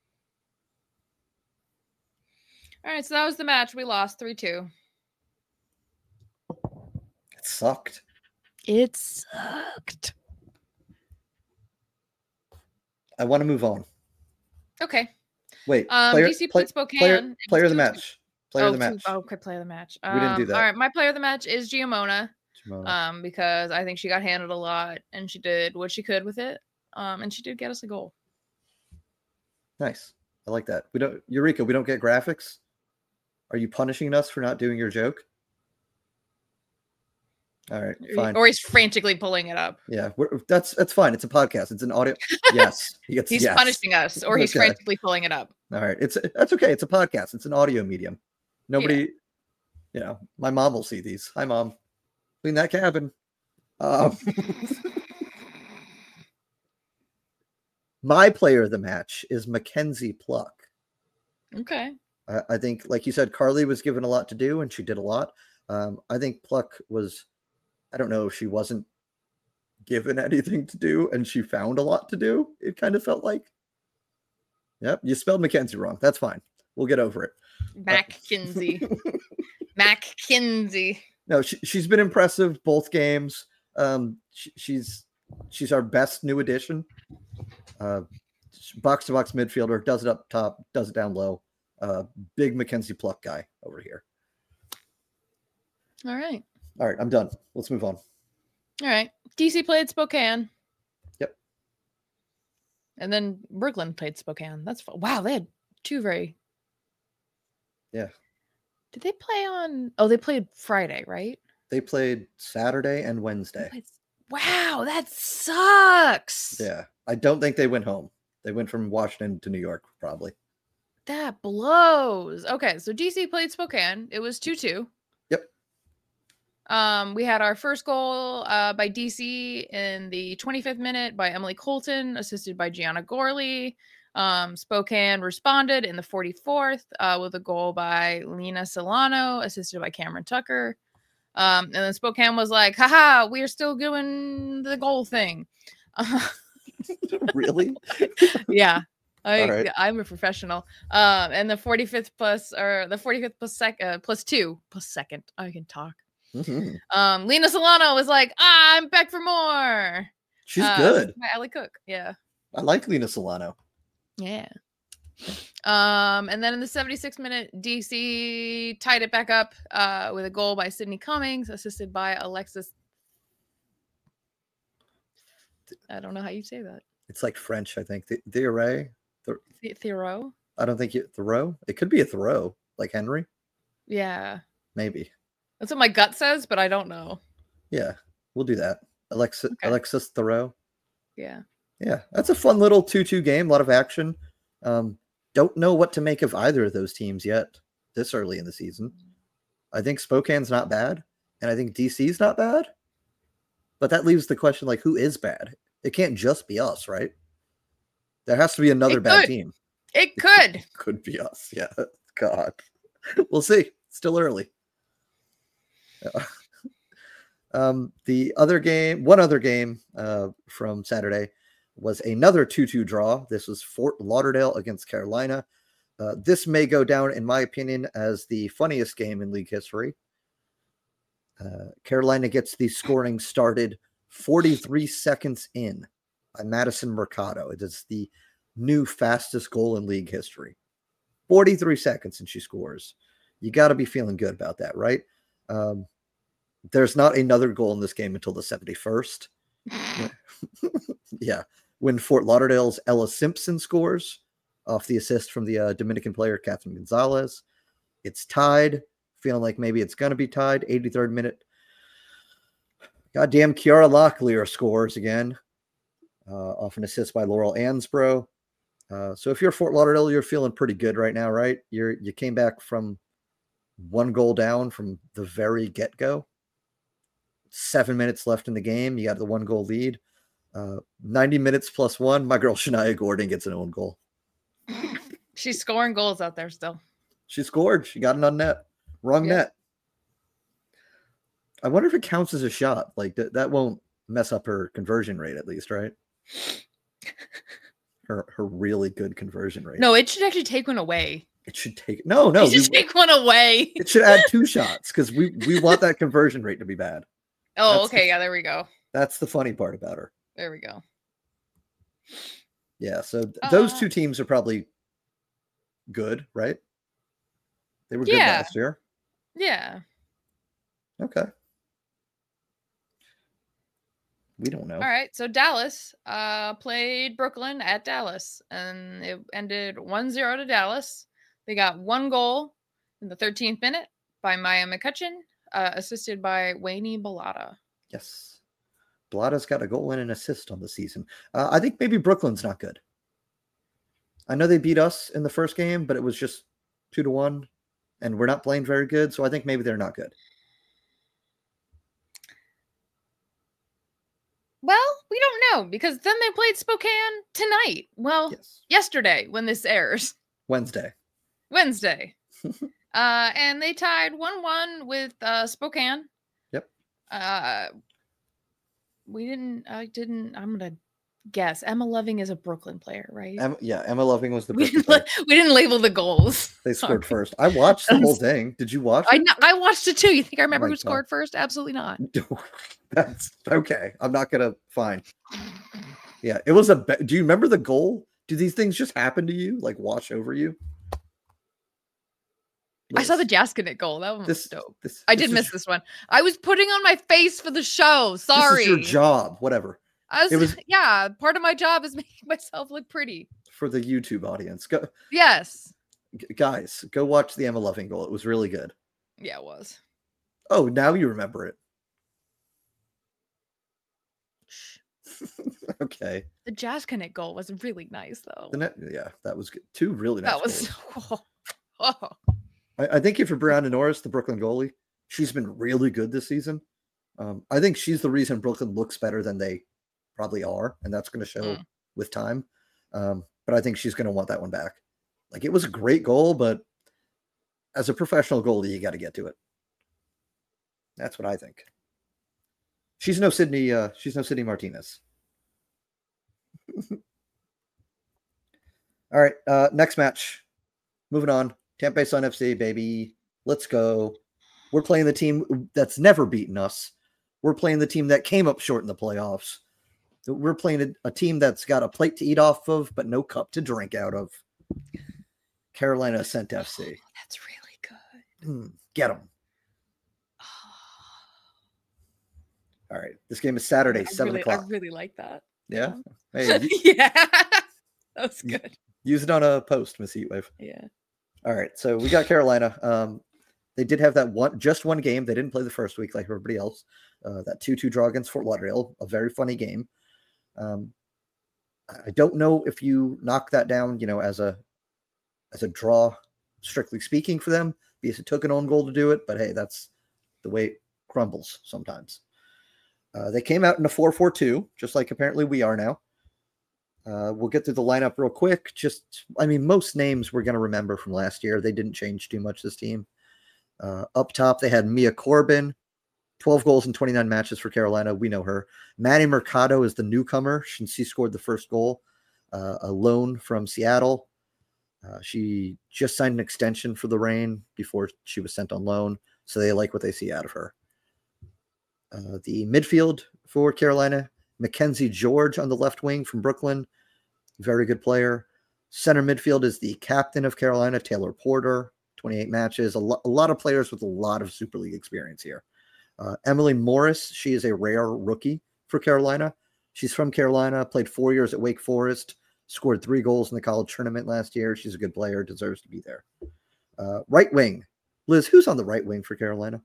All right, so that was the match. We lost three two. It sucked. It sucked. I want to move on. Okay. Wait. Um, player, D C play, played Spokane. Player, player of the match. Player oh, of the match. Oh, okay, player of the match. Um, we didn't do that. All right, my player of the match is Giamona. Giamona. Um, because I think she got handled a lot and she did what she could with it. Um, and she did get us a goal. Nice. I like that. We don't, Eureka, we don't get graphics. Are you punishing us for not doing your joke? All right, fine. Or he's frantically pulling it up. Yeah, we're, that's that's fine. It's a podcast. It's an audio. Yes, he gets, he's yes. punishing us, or he's okay. frantically pulling it up. All right, it's that's okay. It's a podcast. It's an audio medium. Nobody, yeah. you know, my mom will see these. Hi, mom. Clean that cabin. Um, my player of the match is Mackenzie Pluck. Okay. I, I think, like you said, Carly was given a lot to do, and she did a lot. Um, I think Pluck was. I don't know if she wasn't given anything to do and she found a lot to do. It kind of felt like. Yep, you spelled Mackenzie wrong. That's fine. We'll get over it. Mac-Kinsey. Mac-Kinsey. No, she, she's been impressive both games. Um, she, she's she's our best new addition. Uh, box to box midfielder, does it up top, does it down low. Uh, big Mackenzie Pluck guy over here. All right. All right, I'm done. Let's move on. All right. D C played Spokane. Yep. And then Brooklyn played Spokane. That's fun. Wow, they had two very. Yeah. Did they play on? Oh, they played Friday, right? They played Saturday and Wednesday. Played... Wow, that sucks. Yeah. I don't think they went home. They went from Washington to New York, probably. That blows. Okay, so D C played Spokane. It was two two. Yep. Um, we had our first goal uh, by D C in the twenty-fifth minute by Emily Colton, assisted by Gianna Gorley. Um, Spokane responded in the forty-fourth uh, with a goal by Lena Solano, assisted by Cameron Tucker. Um, and then Spokane was like, haha, we are still doing the goal thing. Really? Yeah. I, Right. I'm a professional. Um, and the forty-fifth plus, or the forty-fifth plus sec, uh, plus two plus second. I can talk. Mm-hmm. Um, Lena Solano was like, ah, I'm back for more. She's uh, good. By Allie Cook. Yeah. I like Lena Solano. Yeah. Um, and then in the seventy-sixth minute, D C tied it back up uh, with a goal by Sydney Cummings, assisted by Alexis. I don't know how you say that. It's like French, I think. The Theoret. The- Theroux? I don't think you Thoreau. It could be a Thoreau, like Henry. Yeah. Maybe. That's what my gut says, but I don't know. Yeah, we'll do that. Alexis Okay. Alexis Thoreau. Yeah. Yeah, that's a fun little two two game. A lot of action. Um, don't know what to make of either of those teams yet this early in the season. I think Spokane's not bad, and I think D C's not bad. But that leaves the question, like, who is bad? It can't just be us, right? There has to be another It bad could. team. It could. Could be us. Yeah. God. We'll see. Still early. Yeah. Um, the other game, one other game uh, from Saturday was another two two draw. This was Fort Lauderdale against Carolina. Uh, this may go down, in my opinion, as the funniest game in league history. Uh, Carolina gets the scoring started forty-three seconds in by Madison Mercado. It is the new fastest goal in league history. forty-three seconds and she scores. You got to be feeling good about that, right? Um, there's not another goal in this game until the seventy-first. Yeah. When Fort Lauderdale's Ella Simpson scores off the assist from the uh, Dominican player, Catherine Gonzalez. It's tied. Feeling like maybe it's going to be tied. eighty-third minute. Goddamn, Kiara Locklear scores again uh, off an assist by Laurel Ansbro. Uh, so if you're Fort Lauderdale, you're feeling pretty good right now, right? You're you came back from one goal down from the very get-go. Seven minutes left in the game. You got the one goal lead. Uh, ninety minutes plus one. My girl Shania Gordon gets an own goal. She's scoring goals out there still. She scored. She got an on net. Wrong Yeah. net. I wonder if it counts as a shot. Like that, that won't mess up her conversion rate, at least, right? Her her really good conversion rate. No, it should actually take one away. It should take no, no. it should we- take one away. it should add two shots because we we want that conversion rate to be bad. Oh, That's okay. the- Yeah, there we go. That's the funny part about her. There we go. Yeah. So th- those Uh, two teams are probably good, right? They were good Yeah. last year. Yeah. Okay. We don't know. All right. So Dallas uh, played Brooklyn at Dallas, and it ended one zero to Dallas. They got one goal in the thirteenth minute by Maya McCutcheon, uh, assisted by Wayne Bellata. Yes. Blada's got a goal and an assist on the season. Uh, I think maybe Brooklyn's not good. I know they beat us in the first game, but it was just two to one, and we're not playing very good. So I think maybe they're not good. Well, we don't know because then they played Spokane tonight. Well, Yes. yesterday when this airs, Wednesday. Wednesday. uh, and they tied one one with uh, Spokane. Yep. Uh, we didn't, I didn't, I'm going to guess. Emma Loving is a Brooklyn player, right? Emma, yeah, Emma Loving was the we, Brooklyn didn't, player. la- we didn't label the goals. They scored Sorry. first. I watched the whole thing. Did you watch I it? know, I watched it too. You think I remember my who God. scored first? Absolutely not. That's okay. I'm not gonna fine. Yeah, it was a. Be- Do you remember the goal? Do these things just happen to you? Like wash over you? I saw the Liz, Jaskinet goal. That one was This, dope. this, I this did is miss your- this one. I was putting on my face for the show. This Sorry. is your job. Whatever. I was, It was- yeah, part of my job is making myself look pretty. For the YouTube audience, go Yes. g- guys, go watch the Emma Loving goal. It was really good. Yeah, it was. Oh, now you remember it. Shh. Okay. The Jaskinet goal was really nice, though. The net, yeah, that was good. Two really nice That was. goals. Oh. I, I think if for Brianna Norris, the Brooklyn goalie, she's been really good this season. Um, I think she's the reason Brooklyn looks better than they probably are, and that's going to show Mm. with time. Um, but I think she's going to want that one back. Like, it was a great goal, but as a professional goalie, you got to get to it. That's what I think. She's no Sydney. Uh, she's no Sydney Martinez. All right, uh, next match. Moving on. Tampa Bay Sun F C, baby. Let's go. We're playing the team that's never beaten us. We're playing the team that came up short in the playoffs. We're playing a, a team that's got a plate to eat off of, but no cup to drink out of. Carolina Ascent F C. That's really good. Mm, get them. All right. This game is Saturday, I seven really, o'clock. I really like that. Yeah. Hey, u- yeah. That was You- good. use it on a post, Miss Heatwave. Yeah. All right. So we got Carolina. Um, they did have that one, just one game. They didn't play the first week like everybody else. Uh, that two two draw against Fort Lauderdale, a very funny game. Um, I don't know if you knock that down, you know, as a as a draw, strictly speaking, for them, because it took an own goal to do it. But hey, that's the way it crumbles sometimes. Uh, they came out in a four four two, just like apparently we are now. Uh, we'll get through the lineup real quick. Just, I mean, most names we're going to remember from last year. They didn't change too much, this team. Uh, up top, they had Mia Corbin, twelve goals in twenty-nine matches for Carolina. We know her. Manny Mercado is the newcomer since she scored the first goal, uh, a loan from Seattle. Uh, she just signed an extension for the Reign before she was sent on loan, so they like what they see out of her. Uh, the midfield for Carolina, Mackenzie George on the left wing from Brooklyn, very good player. Center midfield is the captain of Carolina, Taylor Porter, twenty-eight matches, a, lo- a lot of players with a lot of Super League experience here. Uh, Emily Morris, she is a rare rookie for Carolina. She's from Carolina, played four years at Wake Forest, scored three goals in the college tournament last year. She's a good player, deserves to be there. Uh, right wing, Liz, who's on the right wing for Carolina?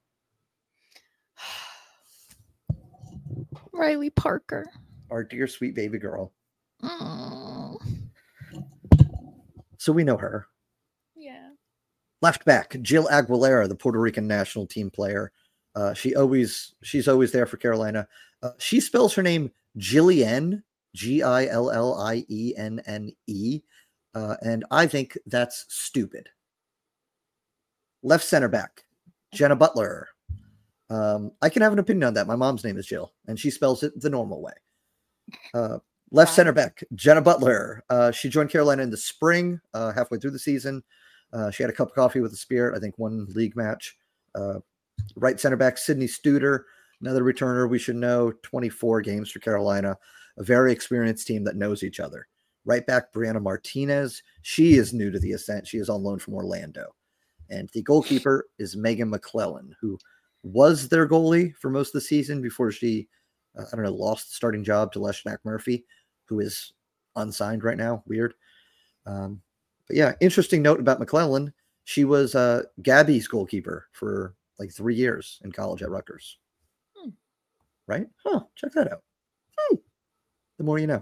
Riley Parker. Our dear sweet baby girl. Mm. So we know her. Yeah. Left back, Jill Aguilera, the Puerto Rican national team player. Uh, she always she's always there for Carolina. Uh, she spells her name Jillian, G I L L I E N N E, uh, and I think that's stupid. Left center back, Jenna Butler. Um, I can have an opinion on that. My mom's name is Jill, and she spells it the normal way. Uh, left Wow. center back, Jenna Butler. Uh, she joined Carolina in the spring, uh, halfway through the season. Uh, she had a cup of coffee with the Spirit, I think one league match. Uh, right center back, Sydney Studer, another returner we should know, twenty-four games for Carolina, a very experienced team that knows each other. Right back, Brianna Martinez. She is new to the Ascent. She is on loan from Orlando. And the goalkeeper is Megan McClellan, who was their goalie for most of the season before she, uh, I don't know, lost the starting job to Leshnak Murphy, who is unsigned right now. Weird. Um, but yeah, interesting note about McClellan. She was uh, Gabby's goalkeeper for like three years in college at Rutgers. Hmm. Right? Huh. Check that out. Hmm. The more you know.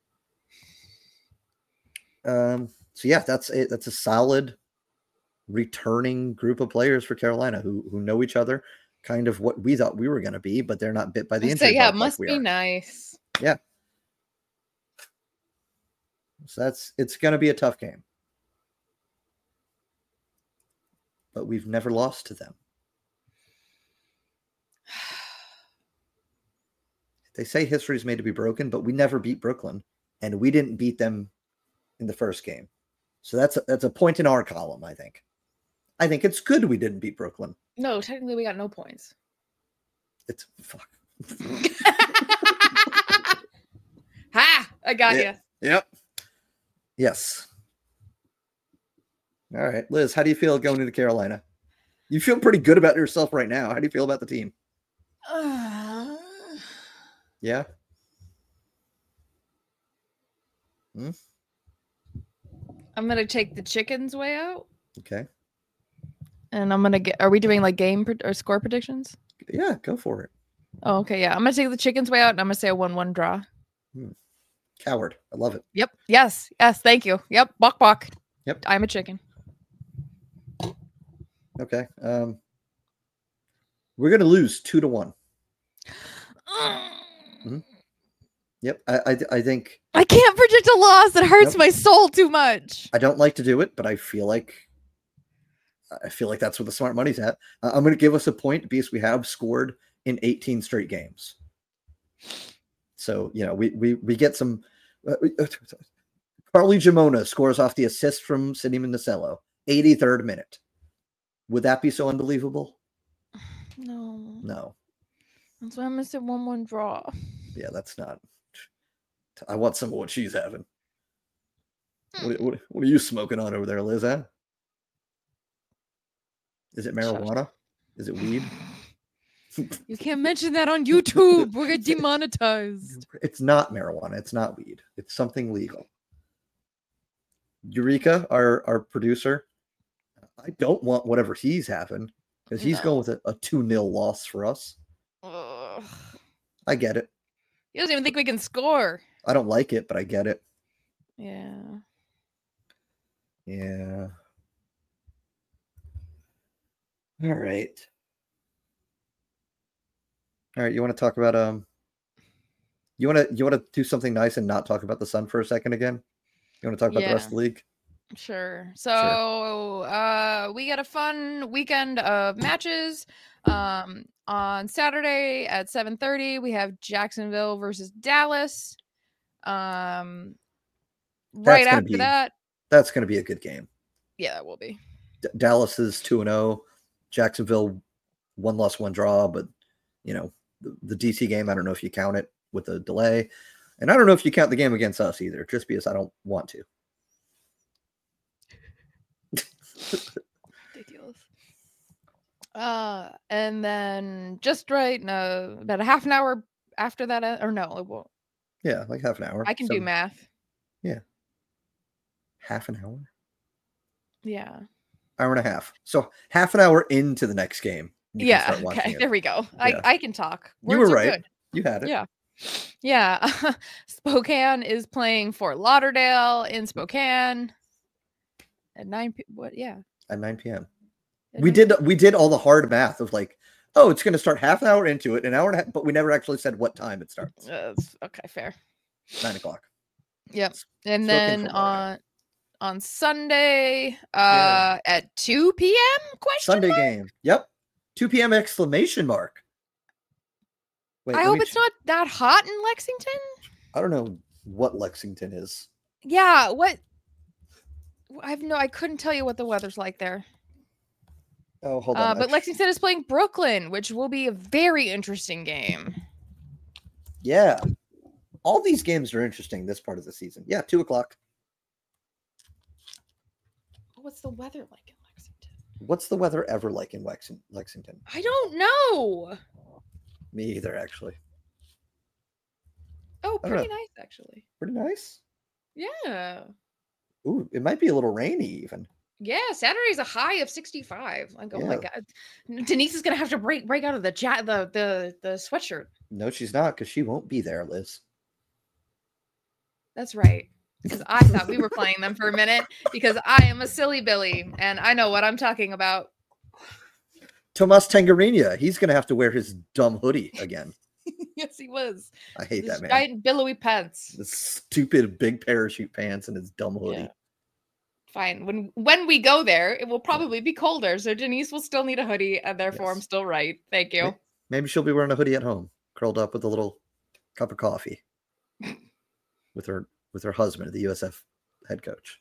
Um, so yeah, that's a, that's a solid returning group of players for Carolina who who know each other, kind of what we thought we were going to be, but they're not bit by the So, injury yeah, bug it like must we be are. nice. Yeah. So that's it's going to be a tough game. But we've never lost to them. They say history is made to be broken, but we never beat Brooklyn, and we didn't beat them in the first game. So that's a, that's a point in our column, I think. I think it's good we didn't beat Brooklyn. No, technically we got no points. It's fuck. Ha! I got Yeah. you. Yep. Yes. All right, Liz, how do you feel going into Carolina? You feel pretty good about yourself right now. How do you feel about the team? Uh, Yeah. Hmm? I'm gonna take the chickens way out, Okay. and I'm gonna get. Are we doing like game pred- or score predictions? Yeah, go for it. Oh, okay, yeah. I'm gonna take the chickens way out, and I'm gonna say a one-one draw. Hmm. Coward. I love it. Yep. Yes. Yes. Thank you. Yep. Bok bok. Yep. I'm a chicken. Okay. Um, we're gonna lose two to one. Hmm? Yep. I, I I think I can't predict a loss. It hurts Nope. my soul too much. I don't like to do it, but I feel like I feel like that's where the smart money's at. Uh, I'm going to give us a point because we have scored in eighteen straight games. So you know we we we get some. Uh, uh, Carly Jamona scores off the assist from Sidney Minicello, eighty-third minute. Would that be so unbelievable? No. No. That's why I'm gonna say one-one draw. Yeah, that's not. I want some of what she's having. What, what, what are you smoking on over there, Liz? Huh? Is it marijuana? Is it weed? You can't mention that on YouTube. We'll get demonetized. It's not marijuana. It's not weed. It's something legal. Eureka, our, our producer, I don't want whatever he's having because he's No. going with a, a two nil loss for us. Ugh. I get it. He doesn't even think we can score. I don't like it, but I get it. Yeah. Yeah. All right. All right. You want to talk about um? You want to you want to do something nice and not talk about the Sun for a second again? You want to talk about the rest Yeah. of the league? Sure. So uh we got a fun weekend of matches. Um on Saturday at seven thirty, we have Jacksonville versus Dallas. Um right That's gonna after be- that, That's going to be a good game. yeah, that will be. D- Dallas is two and zero. Jacksonville one loss, one draw. But you know the, the D C game, I don't know if you count it with the delay, and I don't know if you count the game against us either, just because I don't want to. Ridiculous. Uh, and then just right, no, about a half an hour after that, uh, or no, it won't. Yeah, like half an hour. I can do Some- math. half an hour, Yeah. hour and a half. So half an hour into the next game, you can Yeah. start watching Okay. it. There we go. Yeah. I I can talk. You Words were are right. good. You had it. Yeah. Yeah. Spokane is playing Fort Lauderdale in Spokane at nine p. What? Yeah. At nine p.m. at We nine did we did all the hard math of like, oh, it's going to start half an hour into it, an hour and a half, but we never actually said what time it starts. Uh, okay. Fair. Nine o'clock. Yep. And Spoken then Fort Lauderdale. on on Sunday uh at two p.m. question Sunday mark? game. Yep. two p.m. exclamation mark. Wait, I let hope me it's ch- not that hot in Lexington. I don't know what Lexington is. Yeah, what? I have no. I couldn't tell you what the weather's like there. Oh, hold Uh, on. but Actu- Lexington is playing Brooklyn, which will be a very interesting game. Yeah. All these games are interesting this part of the season. Yeah, two o'clock. What's the weather like in Lexington? What's the weather ever like in Lex- Lexington? I don't know. Me either, actually. Oh, I don't pretty know. nice actually. Pretty nice. Yeah. Ooh, it might be a little rainy even. Yeah, Saturday's a high of sixty-five. Like, oh my Yeah. god, Denise is gonna have to break break out of the ja- the the the sweatshirt. No, she's not, because she won't be there, Liz. That's right. Because I thought we were playing them for a minute because I am a silly Billy and I know what I'm talking about. Tomas Tangarina, he's going to have to wear his dumb hoodie again. Yes, he was. I hate This that man. giant billowy pants. The stupid big parachute pants and his dumb hoodie. Yeah. Fine. When when we go there, it will probably be colder, so Denise will still need a hoodie, and therefore Yes. I'm still right. Thank you. May- Maybe she'll be wearing a hoodie at home, curled up with a little cup of coffee with her with her husband, the U S F head coach.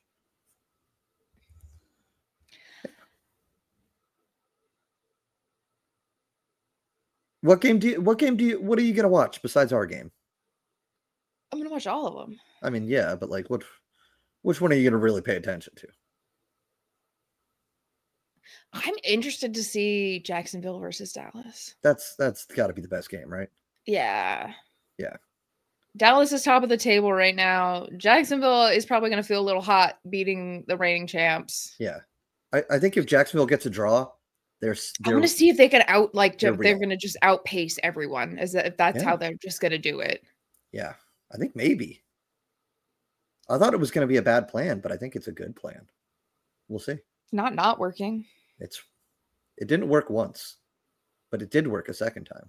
What game do you what game do you what are you gonna watch besides our game? I'm gonna watch all of them. I mean, yeah, but like what which one are you gonna really pay attention to? I'm interested to see Jacksonville versus Dallas. That's that's got to be the best game, right? Yeah. Yeah. Dallas is top of the table right now. Jacksonville is probably going to feel a little hot beating the reigning champs. Yeah. I, I think if Jacksonville gets a draw, they're, they're I'm going to see if they can out, like, they're, they're going to just outpace everyone. Is that if that's Yeah. how they're just going to do it? Yeah. I think maybe. I thought it was going to be a bad plan, but I think it's a good plan. We'll see. Not not working. It's it didn't work once, but it did work a second time.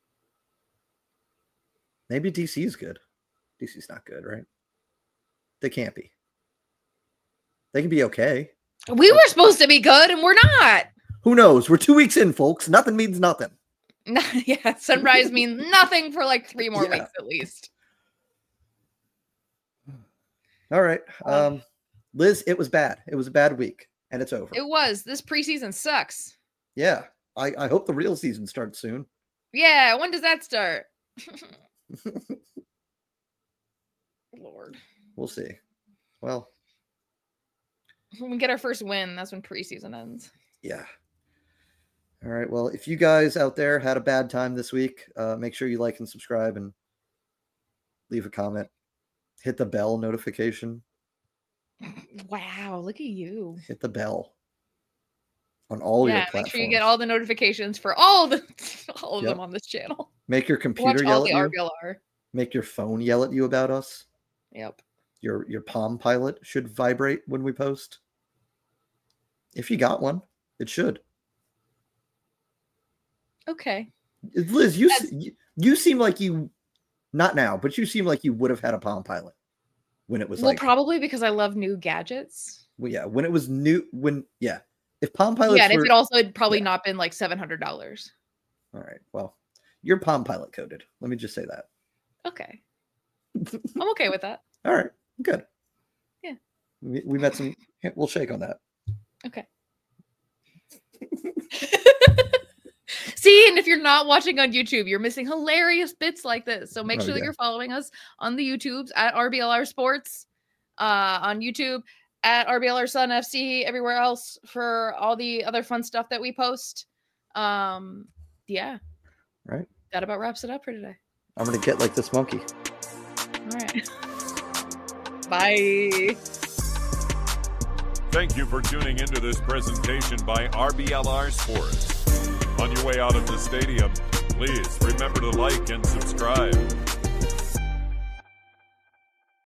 Maybe D C is good. D C's not good, right? They can't be. They can be okay. We were supposed to be good, and we're not. Who knows? We're two weeks in, folks. Nothing means nothing. Yeah, sunrise means nothing for like three more Yeah. weeks at least. All right. Um, Um, Liz, it was bad. It was a bad week, and it's over. It was. This preseason sucks. Yeah. I, I hope the real season starts soon. Yeah, when does that start? Lord. We'll see. Well, When we get our first win, that's when preseason ends. yeah. All right. Well, if you guys out there had a bad time this week, uh, make sure you like and subscribe and leave a comment. Hit the bell notification. Wow, look at you. Hit the bell on all your Yeah, platforms. make sure you get all the notifications for all the all of Yep. them on this channel. Make your Watch computer all yell the at R you. B L R. Make your phone yell at you about us. Yep. Your your Palm Pilot should vibrate when we post. If you got one, it should. Okay. Liz, you That's- se- you, you seem like you, not now, but you seem like you would have had a Palm Pilot when it was Well, like, probably because I love new gadgets. well, yeah, when it was new, when yeah, if Palm Pilots yeah, and were, if it also had probably yeah. not been like seven hundred dollars. all right, well, you're Palm Pilot coded. Let me just say that. Okay. I'm okay with that. All right, good. Yeah. We, we met some. We'll shake on that. Okay. See, and if you're not watching on YouTube, you're missing hilarious bits like this. So make Oh, sure that yeah. you're following us on the YouTubes at R B L R Sports, uh, on YouTube at R B L R Sun F C, everywhere else for all the other fun stuff that we post. Um, yeah. Right. That about wraps it up for today. I'm gonna get like this monkey. All right. Bye. Thank you for tuning into this presentation by R B L R Sports. On your way out of the stadium, please remember to like and subscribe.